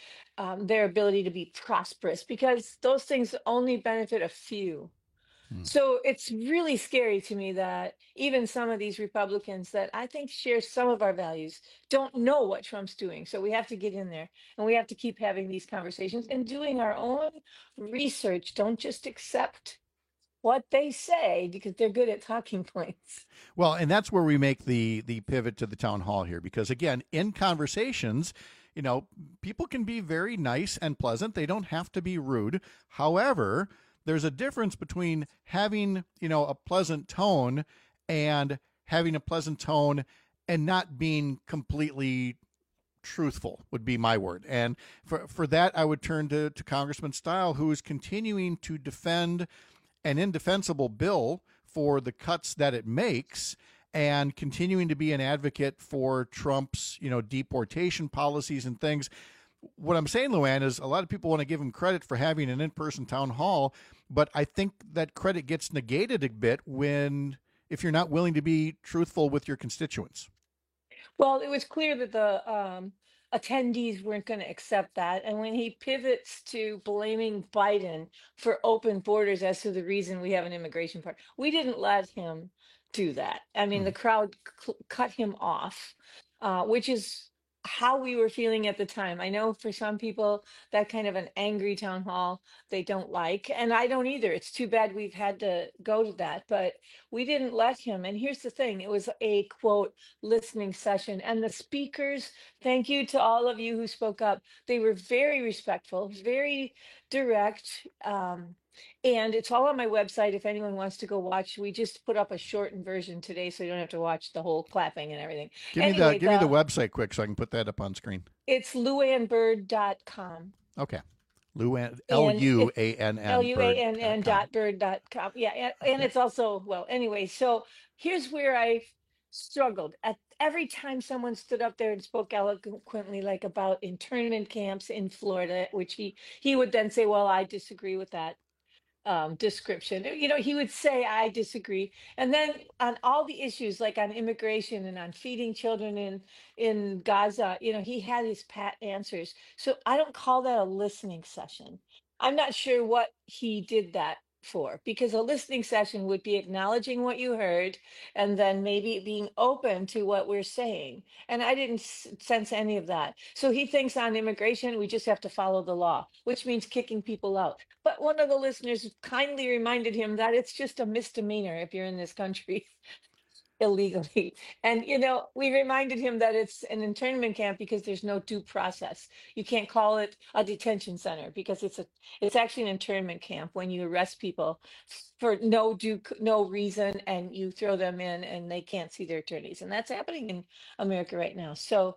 their ability to be prosperous, because those things only benefit a few. So it's really scary to me that even some of these Republicans that I think share some of our values don't know what Trump's doing. So we have to get in there and we have to keep having these conversations and doing our own research. Don't just accept what they say because they're good at talking points. Well, and that's where we make the pivot to the town hall here, because again, in conversations, people can be very nice and pleasant. They don't have to be rude. However, there's a difference between having, a pleasant tone and having a pleasant tone and not being completely truthful would be my word. And for that, I would turn to Congressman Stiles, who is continuing to defend an indefensible bill for the cuts that it makes and continuing to be an advocate for Trump's, deportation policies and things. What I'm saying, Luann, is a lot of people want to give him credit for having an in-person town hall, but I think that credit gets negated a bit if you're not willing to be truthful with your constituents. Well, it was clear that the attendees weren't going to accept that. And when he pivots to blaming Biden for open borders as to the reason we have an immigration part, we didn't let him do that. I mean, the crowd cut him off, which is how we were feeling at the time. I know for some people that kind of an angry town hall they don't like, and I don't either. It's too bad we've had to go to that, but we didn't let him. And here's the thing, it was a quote listening session, and the speakers, thank you to all of you who spoke up, they were very respectful, very direct. And it's all on my website if anyone wants to go watch. We just put up a shortened version today, so you don't have to watch the whole clapping and everything. Give me the website quick so I can put that up on screen. It's luannbird.com. Okay. Luann, Luann. Luann.bird.com. Yeah. And it's also, well, anyway, so here's where I struggled. Every time someone stood up there and spoke eloquently, like about internment camps in Florida, which he would then say, well, I disagree with that description. He would say, I disagree. And then on all the issues, like on immigration and on feeding children in Gaza, he had his pat answers. So I don't call that a listening session. I'm not sure what he did that for, because a listening session would be acknowledging what you heard and then maybe being open to what we're saying. And I didn't sense any of that. So he thinks on immigration, we just have to follow the law, which means kicking people out. But one of the listeners kindly reminded him that it's just a misdemeanor if you're in this country illegally. And, we reminded him that it's an internment camp because there's no due process. You can't call it a detention center because it's actually an internment camp when you arrest people for no reason and you throw them in and they can't see their attorneys. And that's happening in America right now. So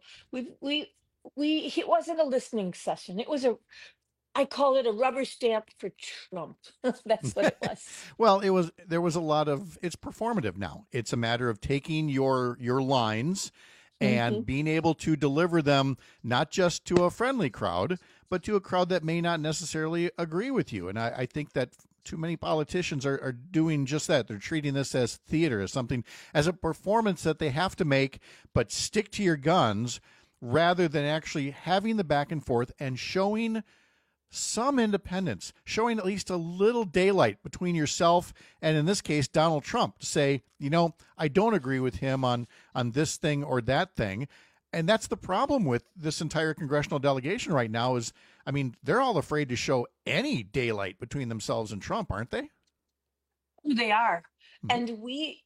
it wasn't a listening session. I call it a rubber stamp for Trump. That's what it was. Well, there was a lot of, it's performative now. It's a matter of taking your lines and being able to deliver them, not just to a friendly crowd, but to a crowd that may not necessarily agree with you. And I think that too many politicians are doing just that. They're treating this as theater, as a performance that they have to make, but stick to your guns rather than actually having the back and forth and showing some independence, showing at least a little daylight between yourself and, in this case, Donald Trump, to say, I don't agree with him on this thing or that thing. And that's the problem with this entire congressional delegation right now is, they're all afraid to show any daylight between themselves and Trump, aren't they? They are. And we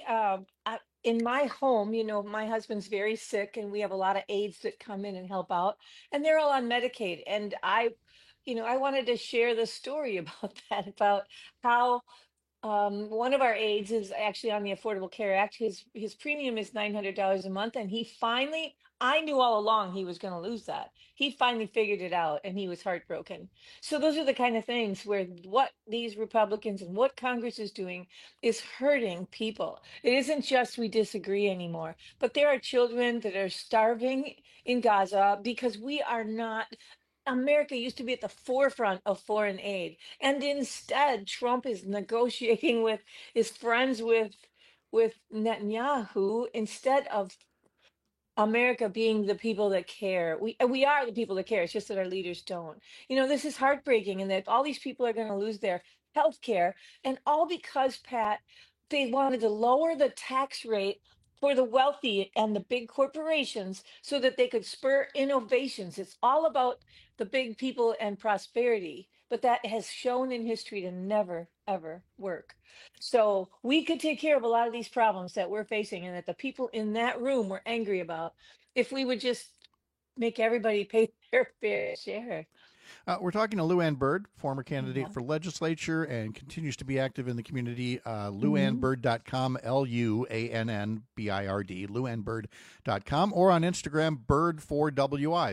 in my home, my husband's very sick and we have a lot of aides that come in and help out, and they're all on Medicaid. And I wanted to share the story about that, about how one of our aides is actually on the Affordable Care Act. His premium is $900 a month, and I knew all along he was going to lose that. He finally figured it out, and he was heartbroken. So those are the kind of things where what these Republicans and what Congress is doing is hurting people. It isn't just we disagree anymore, but there are children that are starving in Gaza because we are not. America used to be at the forefront of foreign aid, and instead Trump is negotiating with his friends with Netanyahu instead of America being the people that care. We are the people that care. It's just that our leaders don't. This is heartbreaking, and that all these people are going to lose their health care, and all because, Pat, they wanted to lower the tax rate for the wealthy and the big corporations so that they could spur innovations. It's all about the big people and prosperity, but that has shown in history to never, ever work. So we could take care of a lot of these problems that we're facing and that the people in that room were angry about if we would just make everybody pay their fair share. We're talking to Lou Ann Bird, former candidate for legislature and continues to be active in the community. LouAnnBird.com, LUANNBIRD, LouAnnBird.com, or on Instagram, Bird4WI,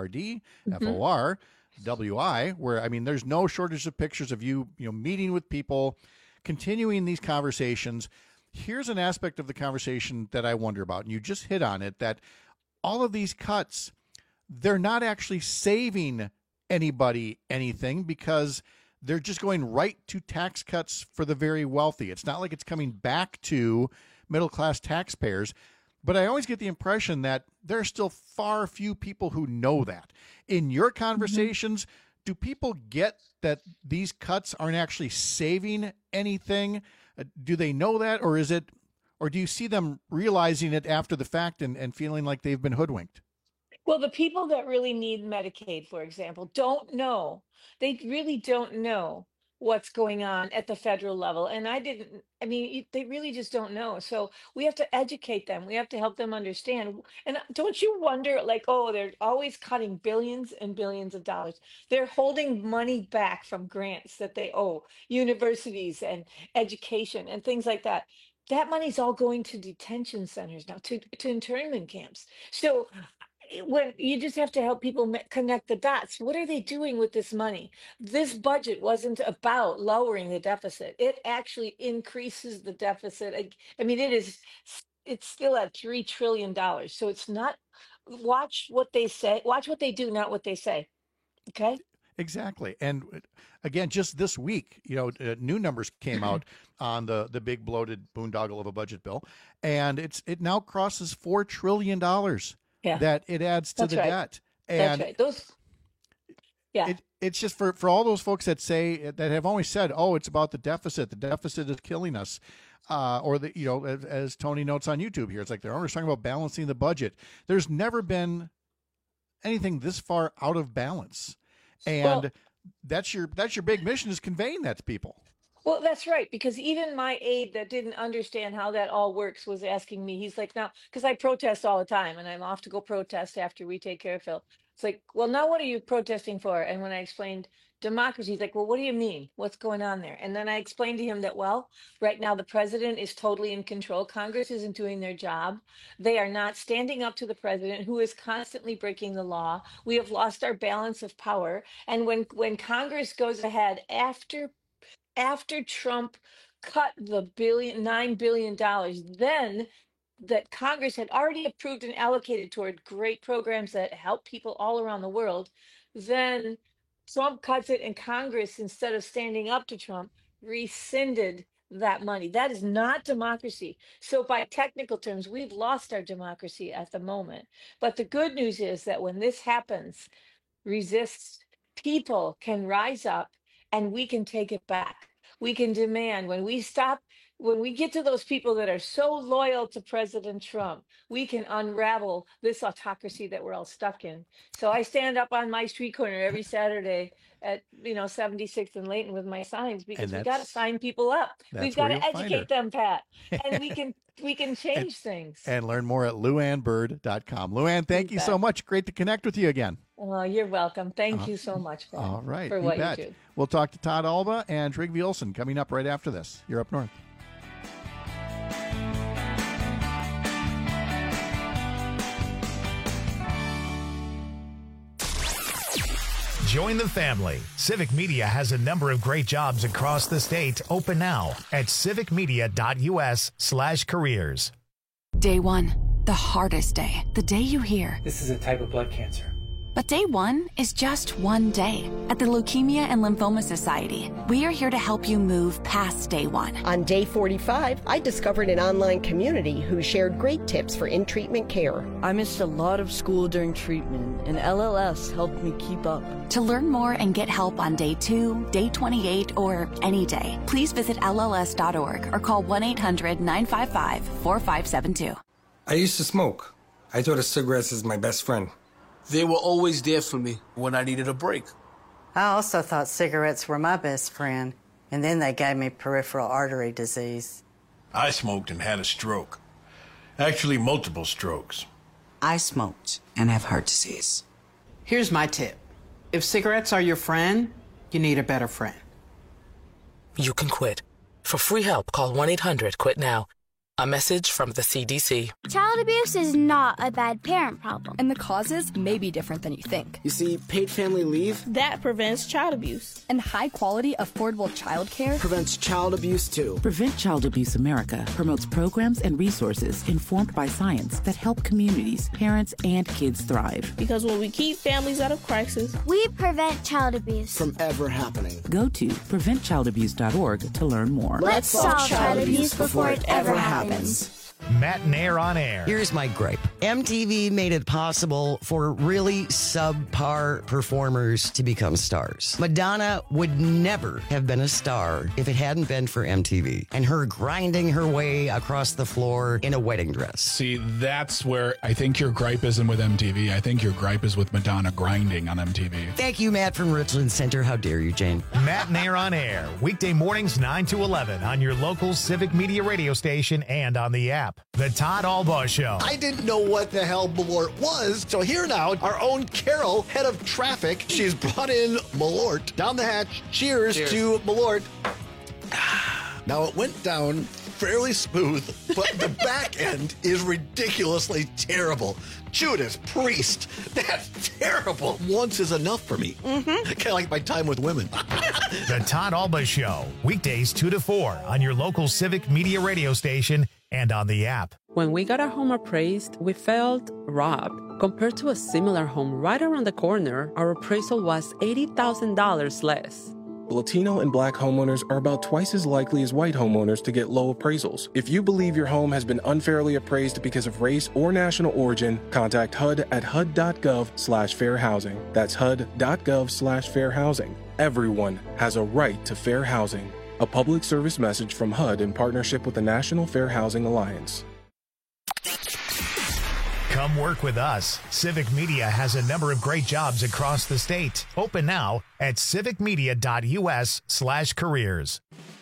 BIRD4WI, where, there's no shortage of pictures of you, meeting with people, continuing these conversations. Here's an aspect of the conversation that I wonder about, and you just hit on it, that all of these cuts, they're not actually saving anybody anything because they're just going right to tax cuts for the very wealthy. It's not like it's coming back to middle-class taxpayers, but I always get the impression that there are still far few people who know that. In your conversations, do people get that these cuts aren't actually saving anything? Do they know that, or do you see them realizing it after the fact and feeling like they've been hoodwinked? Well, the people that really need Medicaid, for example, don't know. They really don't know what's going on at the federal level. And they really just don't know. So we have to educate them. We have to help them understand. And don't you wonder, they're always cutting billions and billions of dollars. They're holding money back from grants that they owe universities and education and things like that. That money's all going to detention centers now, to internment camps. So when you just have to help people connect the dots. What are they doing with this money? This budget wasn't about lowering the deficit. It actually increases the deficit. It's still at $3 trillion. So it's not, watch what they say, watch what they do, not what they say. Okay. Exactly. And again, just this week, new numbers came out on the big bloated boondoggle of a budget bill, and it now crosses $4 trillion. That it adds to the debt. And that's right. It's just for all those folks that have always said, oh, it's about the deficit is killing us. As Tony notes on YouTube here, it's like they're always talking about balancing the budget. There's never been anything this far out of balance. And that's your big mission, is conveying that to people. Well, that's right, because even my aide that didn't understand how that all works was asking me, he's like, now, because I protest all the time and I'm off to go protest after we take care of Phil. It's like, well, now what are you protesting for? And when I explained democracy, he's like, well, what do you mean? What's going on there? And then I explained to him that, well, right now the president is totally in control. Congress isn't doing their job. They are not standing up to the president, who is constantly breaking the law. We have lost our balance of power. And when Congress goes ahead after Trump cut the $9 billion, then that Congress had already approved and allocated toward great programs that help people all around the world, then Trump cuts it, and Congress, instead of standing up to Trump, rescinded that money. That is not democracy. So by technical terms, we've lost our democracy at the moment. But the good news is that when this happens, people can rise up and we can take it back. We can demand, when we get to those people that are so loyal to President Trump, we can unravel this autocracy that we're all stuck in. So I stand up on my street corner every Saturday at 76th and Layton with my signs, because we got to sign people up. We've got to educate them, Pat, and we can change things. And learn more at LouAnnBird.com. Lou Ann, thank you so much. Great to connect with you again. Well, you're welcome. Thank you so much, Ben, all right, for what you do. We'll talk to Todd Alba and Trygve Olsen coming up right after this. You're Up North. Join the family. Civic Media has a number of great jobs across the state open now at civicmedia.us/careers. Day one, the hardest day. The day you hear, this is a type of blood cancer. But day one is just one day. At the Leukemia and Lymphoma Society, we are here to help you move past day one. On day 45, I discovered an online community who shared great tips for in-treatment care. I missed a lot of school during treatment, and LLS helped me keep up. To learn more and get help on day 2, day 28, or any day, please visit LLS.org or call 1-800-955-4572. I used to smoke. I thought of cigarettes as my best friend. They were always there for me when I needed a break. I also thought cigarettes were my best friend, and then they gave me peripheral artery disease. I smoked and had a stroke. Actually, multiple strokes. I smoked and have heart disease. Here's my tip. If cigarettes are your friend, you need a better friend. You can quit. For free help, call 1-800-QUIT-NOW. A message from the CDC. Child abuse is not a bad parent problem. And the causes may be different than you think. You see, paid family leave? That prevents child abuse. And high-quality, affordable child care? Prevents child abuse, too. Prevent Child Abuse America promotes programs and resources informed by science that help communities, parents, and kids thrive. Because when we keep families out of crisis, we prevent child abuse from ever happening. Go to preventchildabuse.org to learn more. Let's solve child abuse before it ever happens. Matt and Air on Air. Here's my gripe. MTV made it possible for really subpar performers to become stars. Madonna would never have been a star if it hadn't been for MTV and her grinding her way across the floor in a wedding dress. See, that's where I think your gripe isn't with MTV. I think your gripe is with Madonna grinding on MTV. Thank you, Matt from Richland Center. How dare you, Jane? Matt and Air on Air. Weekday mornings 9 to 11 on your local Civic Media radio station and on the app. The Todd Albaugh Show. I didn't know what the hell Malort was, so here now, our own Carol, head of traffic. She's brought in Malort down the hatch. Cheers. To Malort. Now, it went down fairly smooth, but the back end is ridiculously terrible. Judas Priest, that's terrible. Once is enough for me. Kind of like my time with women. The Todd Albaugh Show. Weekdays 2 to 4 on your local Civic Media radio station and on the app. When we got our home appraised, we felt robbed. Compared to a similar home right around the corner, our appraisal was $80,000 less. Latino and Black homeowners are about twice as likely as white homeowners to get low appraisals. If you believe your home has been unfairly appraised because of race or national origin, contact HUD at HUD.gov/fair housing. That's HUD.gov/fair housing. Everyone has a right to fair housing. A public service message from HUD in partnership with the National Fair Housing Alliance. Come work with us. Civic Media has a number of great jobs across the state. Open now at civicmedia.us/careers.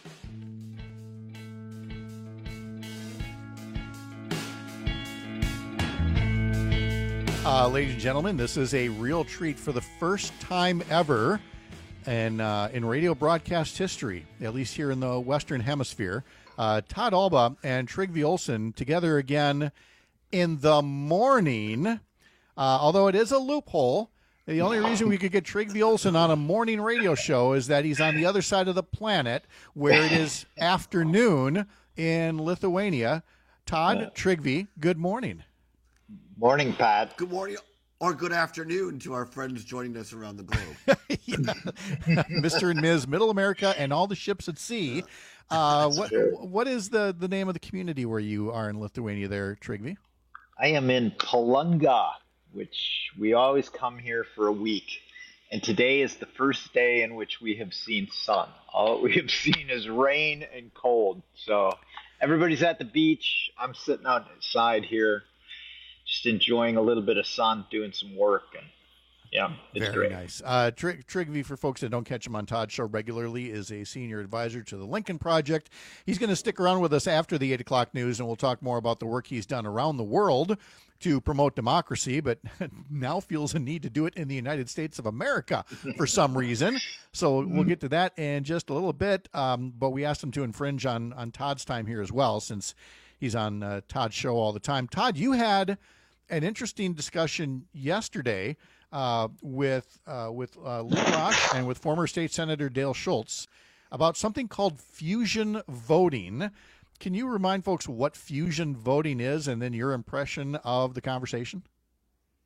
Ladies and gentlemen, this is a real treat for the first time ever in radio broadcast history, at least here in the Western Hemisphere. Todd Albaugh and Trygve Olsen together again in the morning, although it is a loophole. The only reason we could get Trygve Olsen on a morning radio show is that he's on the other side of the planet where it is afternoon in Lithuania. Todd, Trygve, good morning. Morning, Pat. Good morning or good afternoon to our friends joining us around the globe. Mr. and Ms. Middle America and all the ships at sea. What is the name of the community where you are in Lithuania there, Trygve? I am in Palanga, which we always come here for a week. And today is the first day in which we have seen sun. All we have seen is rain and cold. So everybody's at the beach. I'm sitting outside here, just enjoying a little bit of sun, doing some work, and yeah, it's very great. Nice. Trygve, for folks that don't catch him on Todd's show regularly, is a senior advisor to the Lincoln Project. He's going to stick around with us after the 8 o'clock news, and we'll talk more about the work he's done around the world to promote democracy, but now feels a need to do it in the United States of America for some reason. So we'll get to that in just a little bit, but we asked him to infringe on Todd's time here as well, since he's on Todd's show all the time. Todd, you had an interesting discussion yesterday with Lou Rock and with former state senator Dale Schultz about something called fusion voting. Can you remind folks what fusion voting is and then your impression of the conversation?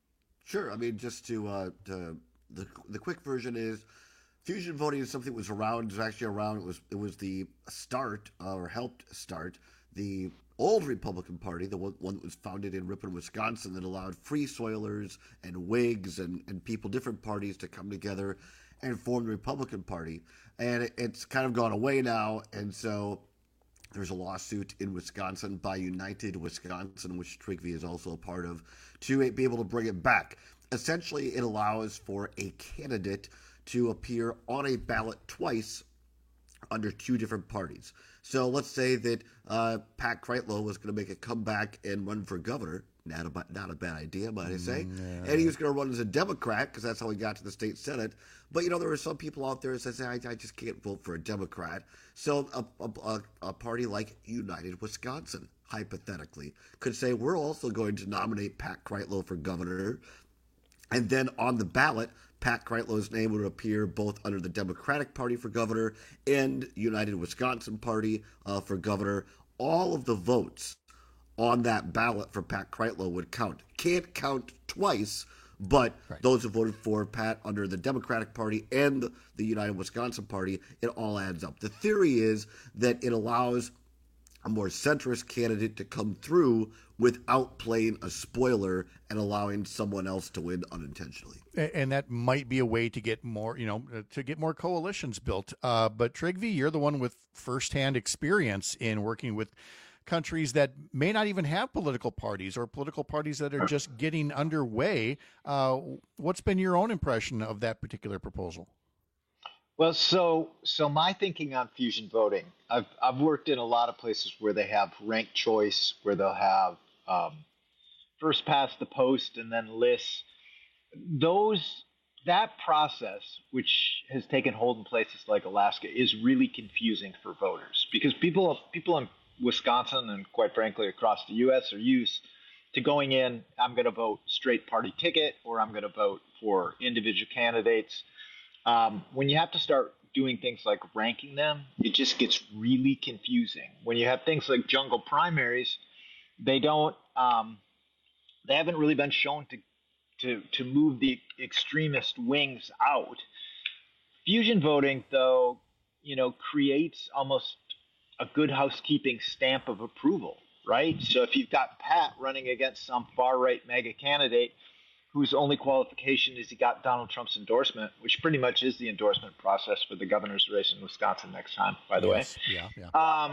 Sure. I mean, just to the quick version is fusion voting is something that was around. It was actually around. It was the start or helped start the old Republican Party, the one that was founded in Ripon, Wisconsin, that allowed free soilers and Whigs and people, different parties, to come together and form the Republican Party. And it's kind of gone away now, and so there's a lawsuit in Wisconsin by United Wisconsin, which Trygve is also a part of, to be able to bring it back. Essentially, it allows for a candidate to appear on a ballot twice under two different parties. So let's say that Pat Kreitlow was going to make a comeback and run for governor. Not a bad idea, might I say. Yeah. And he was going to run as a Democrat because that's how he got to the state Senate. But, you know, there are some people out there that say, I just can't vote for a Democrat. So a party like United Wisconsin, hypothetically, could say, we're also going to nominate Pat Kreitlow for governor. And then on the ballot, Pat Kreitlow's name would appear both under the Democratic Party for governor and United Wisconsin Party for governor. All of the votes on that ballot for Pat Kreitlow would count. Can't count twice, but those who voted for Pat under the Democratic Party and the United Wisconsin Party, it all adds up. The theory is that it allows a more centrist candidate to come through without playing a spoiler and allowing someone else to win unintentionally. And that might be a way to get more, to get more coalitions built. But Trygve, you're the one with firsthand experience in working with countries that may not even have political parties or political parties that are just getting underway. What's been your own impression of that particular proposal? Well, so my thinking on fusion voting, I've worked in a lot of places where they have ranked choice, where they'll have first past the post and then lists. That process, which has taken hold in places like Alaska, is really confusing for voters because people in Wisconsin and quite frankly across the U.S. are used to going in, I'm going to vote straight party ticket or I'm going to vote for individual candidates. When you have to start doing things like ranking them, it just gets really confusing. When you have things like jungle primaries, they haven't really been shown to move the extremist wings out. Fusion voting, though, creates almost a good housekeeping stamp of approval, right? So if you've got Pat running against some far-right mega candidate whose only qualification is he got Donald Trump's endorsement, which pretty much is the endorsement process for the governor's race in Wisconsin next time, by the way. Yeah.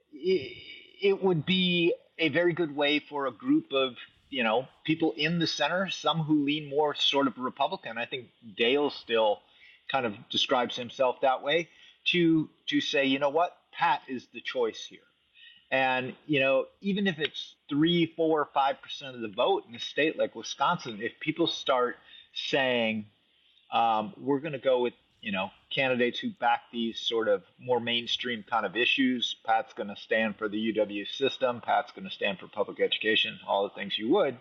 It would be a very good way for a group of, people in the center, some who lean more sort of Republican. I think Dale still kind of describes himself that way, to say, you know what, Pat is the choice here. And, even if it's 3, 4, 5% of the vote in a state like Wisconsin, if people start saying, we're going to go with, candidates who back these sort of more mainstream kind of issues, Pat's going to stand for the UW system, Pat's going to stand for public education, all the things you would,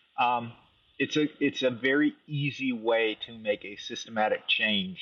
it's a very easy way to make a systematic change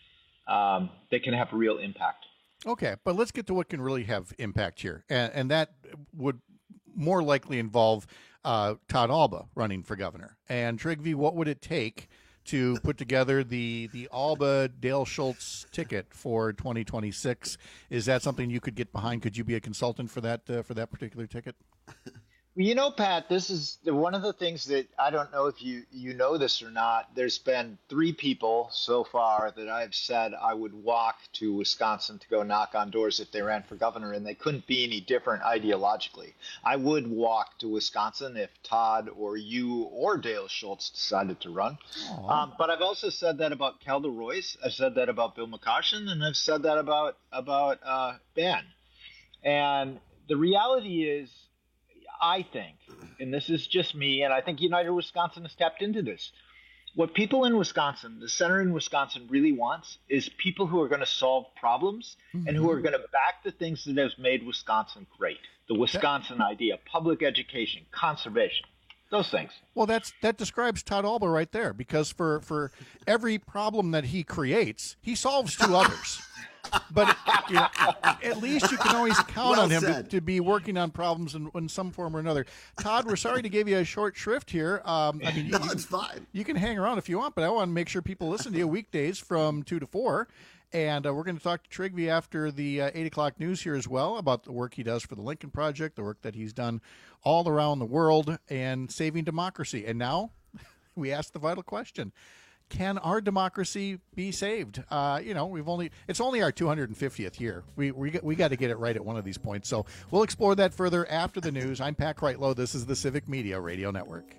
that can have a real impact. Okay, but let's get to what can really have impact here. And that would more likely involve Todd Alba running for governor. And Trygve, what would it take to put together the Alba Dale Schultz ticket for 2026? Is that something you could get behind? Could you be a consultant for that particular ticket? Well, Pat, this is one of the things that I don't know if you know this or not. There's been 3 people so far that I've said I would walk to Wisconsin to go knock on doors if they ran for governor, and they couldn't be any different ideologically. I would walk to Wisconsin if Todd or you or Dale Schultz decided to run. But I've also said that about Kelda Royce. I've said that about Bill McCoshen, and I've said that about Ben. And the reality is, I think, and this is just me, and I think United Wisconsin has tapped into this. What people in Wisconsin, the center in Wisconsin, really wants is people who are going to solve problems and who are going to back the things that have made Wisconsin great. The Wisconsin idea, public education, conservation, those things. Well, that describes Todd Alba right there, because for every problem that he creates, he solves 2 others. But at least you can always count Well on him said. to be working on problems in some form or another. Todd, we're sorry to give you a short shrift here. It's fine. You can hang around if you want, but I want to make sure people listen to you weekdays from 2 to 4. And we're going to talk to Trigby after the 8 o'clock news here as well about the work he does for the Lincoln Project, the work that he's done all around the world and saving democracy. And now we ask the vital question. Can our democracy be saved? It's only our 250th year. We got to get it right at one of these points. So we'll explore that further after the news. I'm Pat Kreitlow. This is the Civic Media Radio Network.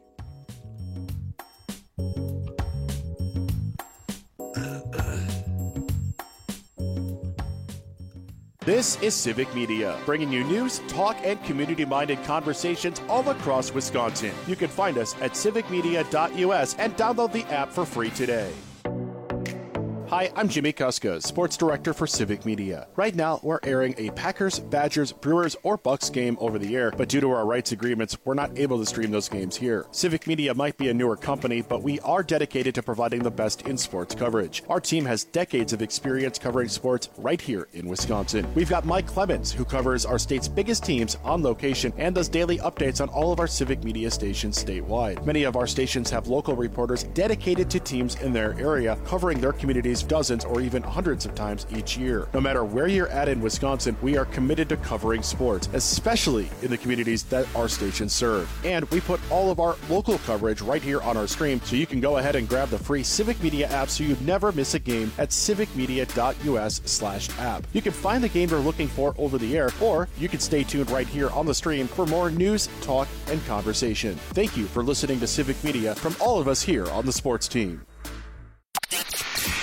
This is Civic Media, bringing you news, talk, and community-minded conversations all across Wisconsin. You can find us at civicmedia.us and download the app for free today. Hi, I'm Jimmy Kuska, Sports Director for Civic Media. Right now, we're airing a Packers, Badgers, Brewers, or Bucks game over the air, but due to our rights agreements, we're not able to stream those games here. Civic Media might be a newer company, but we are dedicated to providing the best in sports coverage. Our team has decades of experience covering sports right here in Wisconsin. We've got Mike Clemens, who covers our state's biggest teams on location and does daily updates on all of our Civic Media stations statewide. Many of our stations have local reporters dedicated to teams in their area, covering their communities dozens or even hundreds of times each year. No matter where you're at in Wisconsin, we are committed to covering sports, especially in the communities that our stations serve. And we put all of our local coverage right here on our stream, so you can go ahead and grab the free Civic Media app so you never miss a game at civicmedia.us/app. You can find the game you're looking for over the air, or you can stay tuned right here on the stream for more news, talk, and conversation. Thank you for listening to Civic Media from all of us here on the sports team.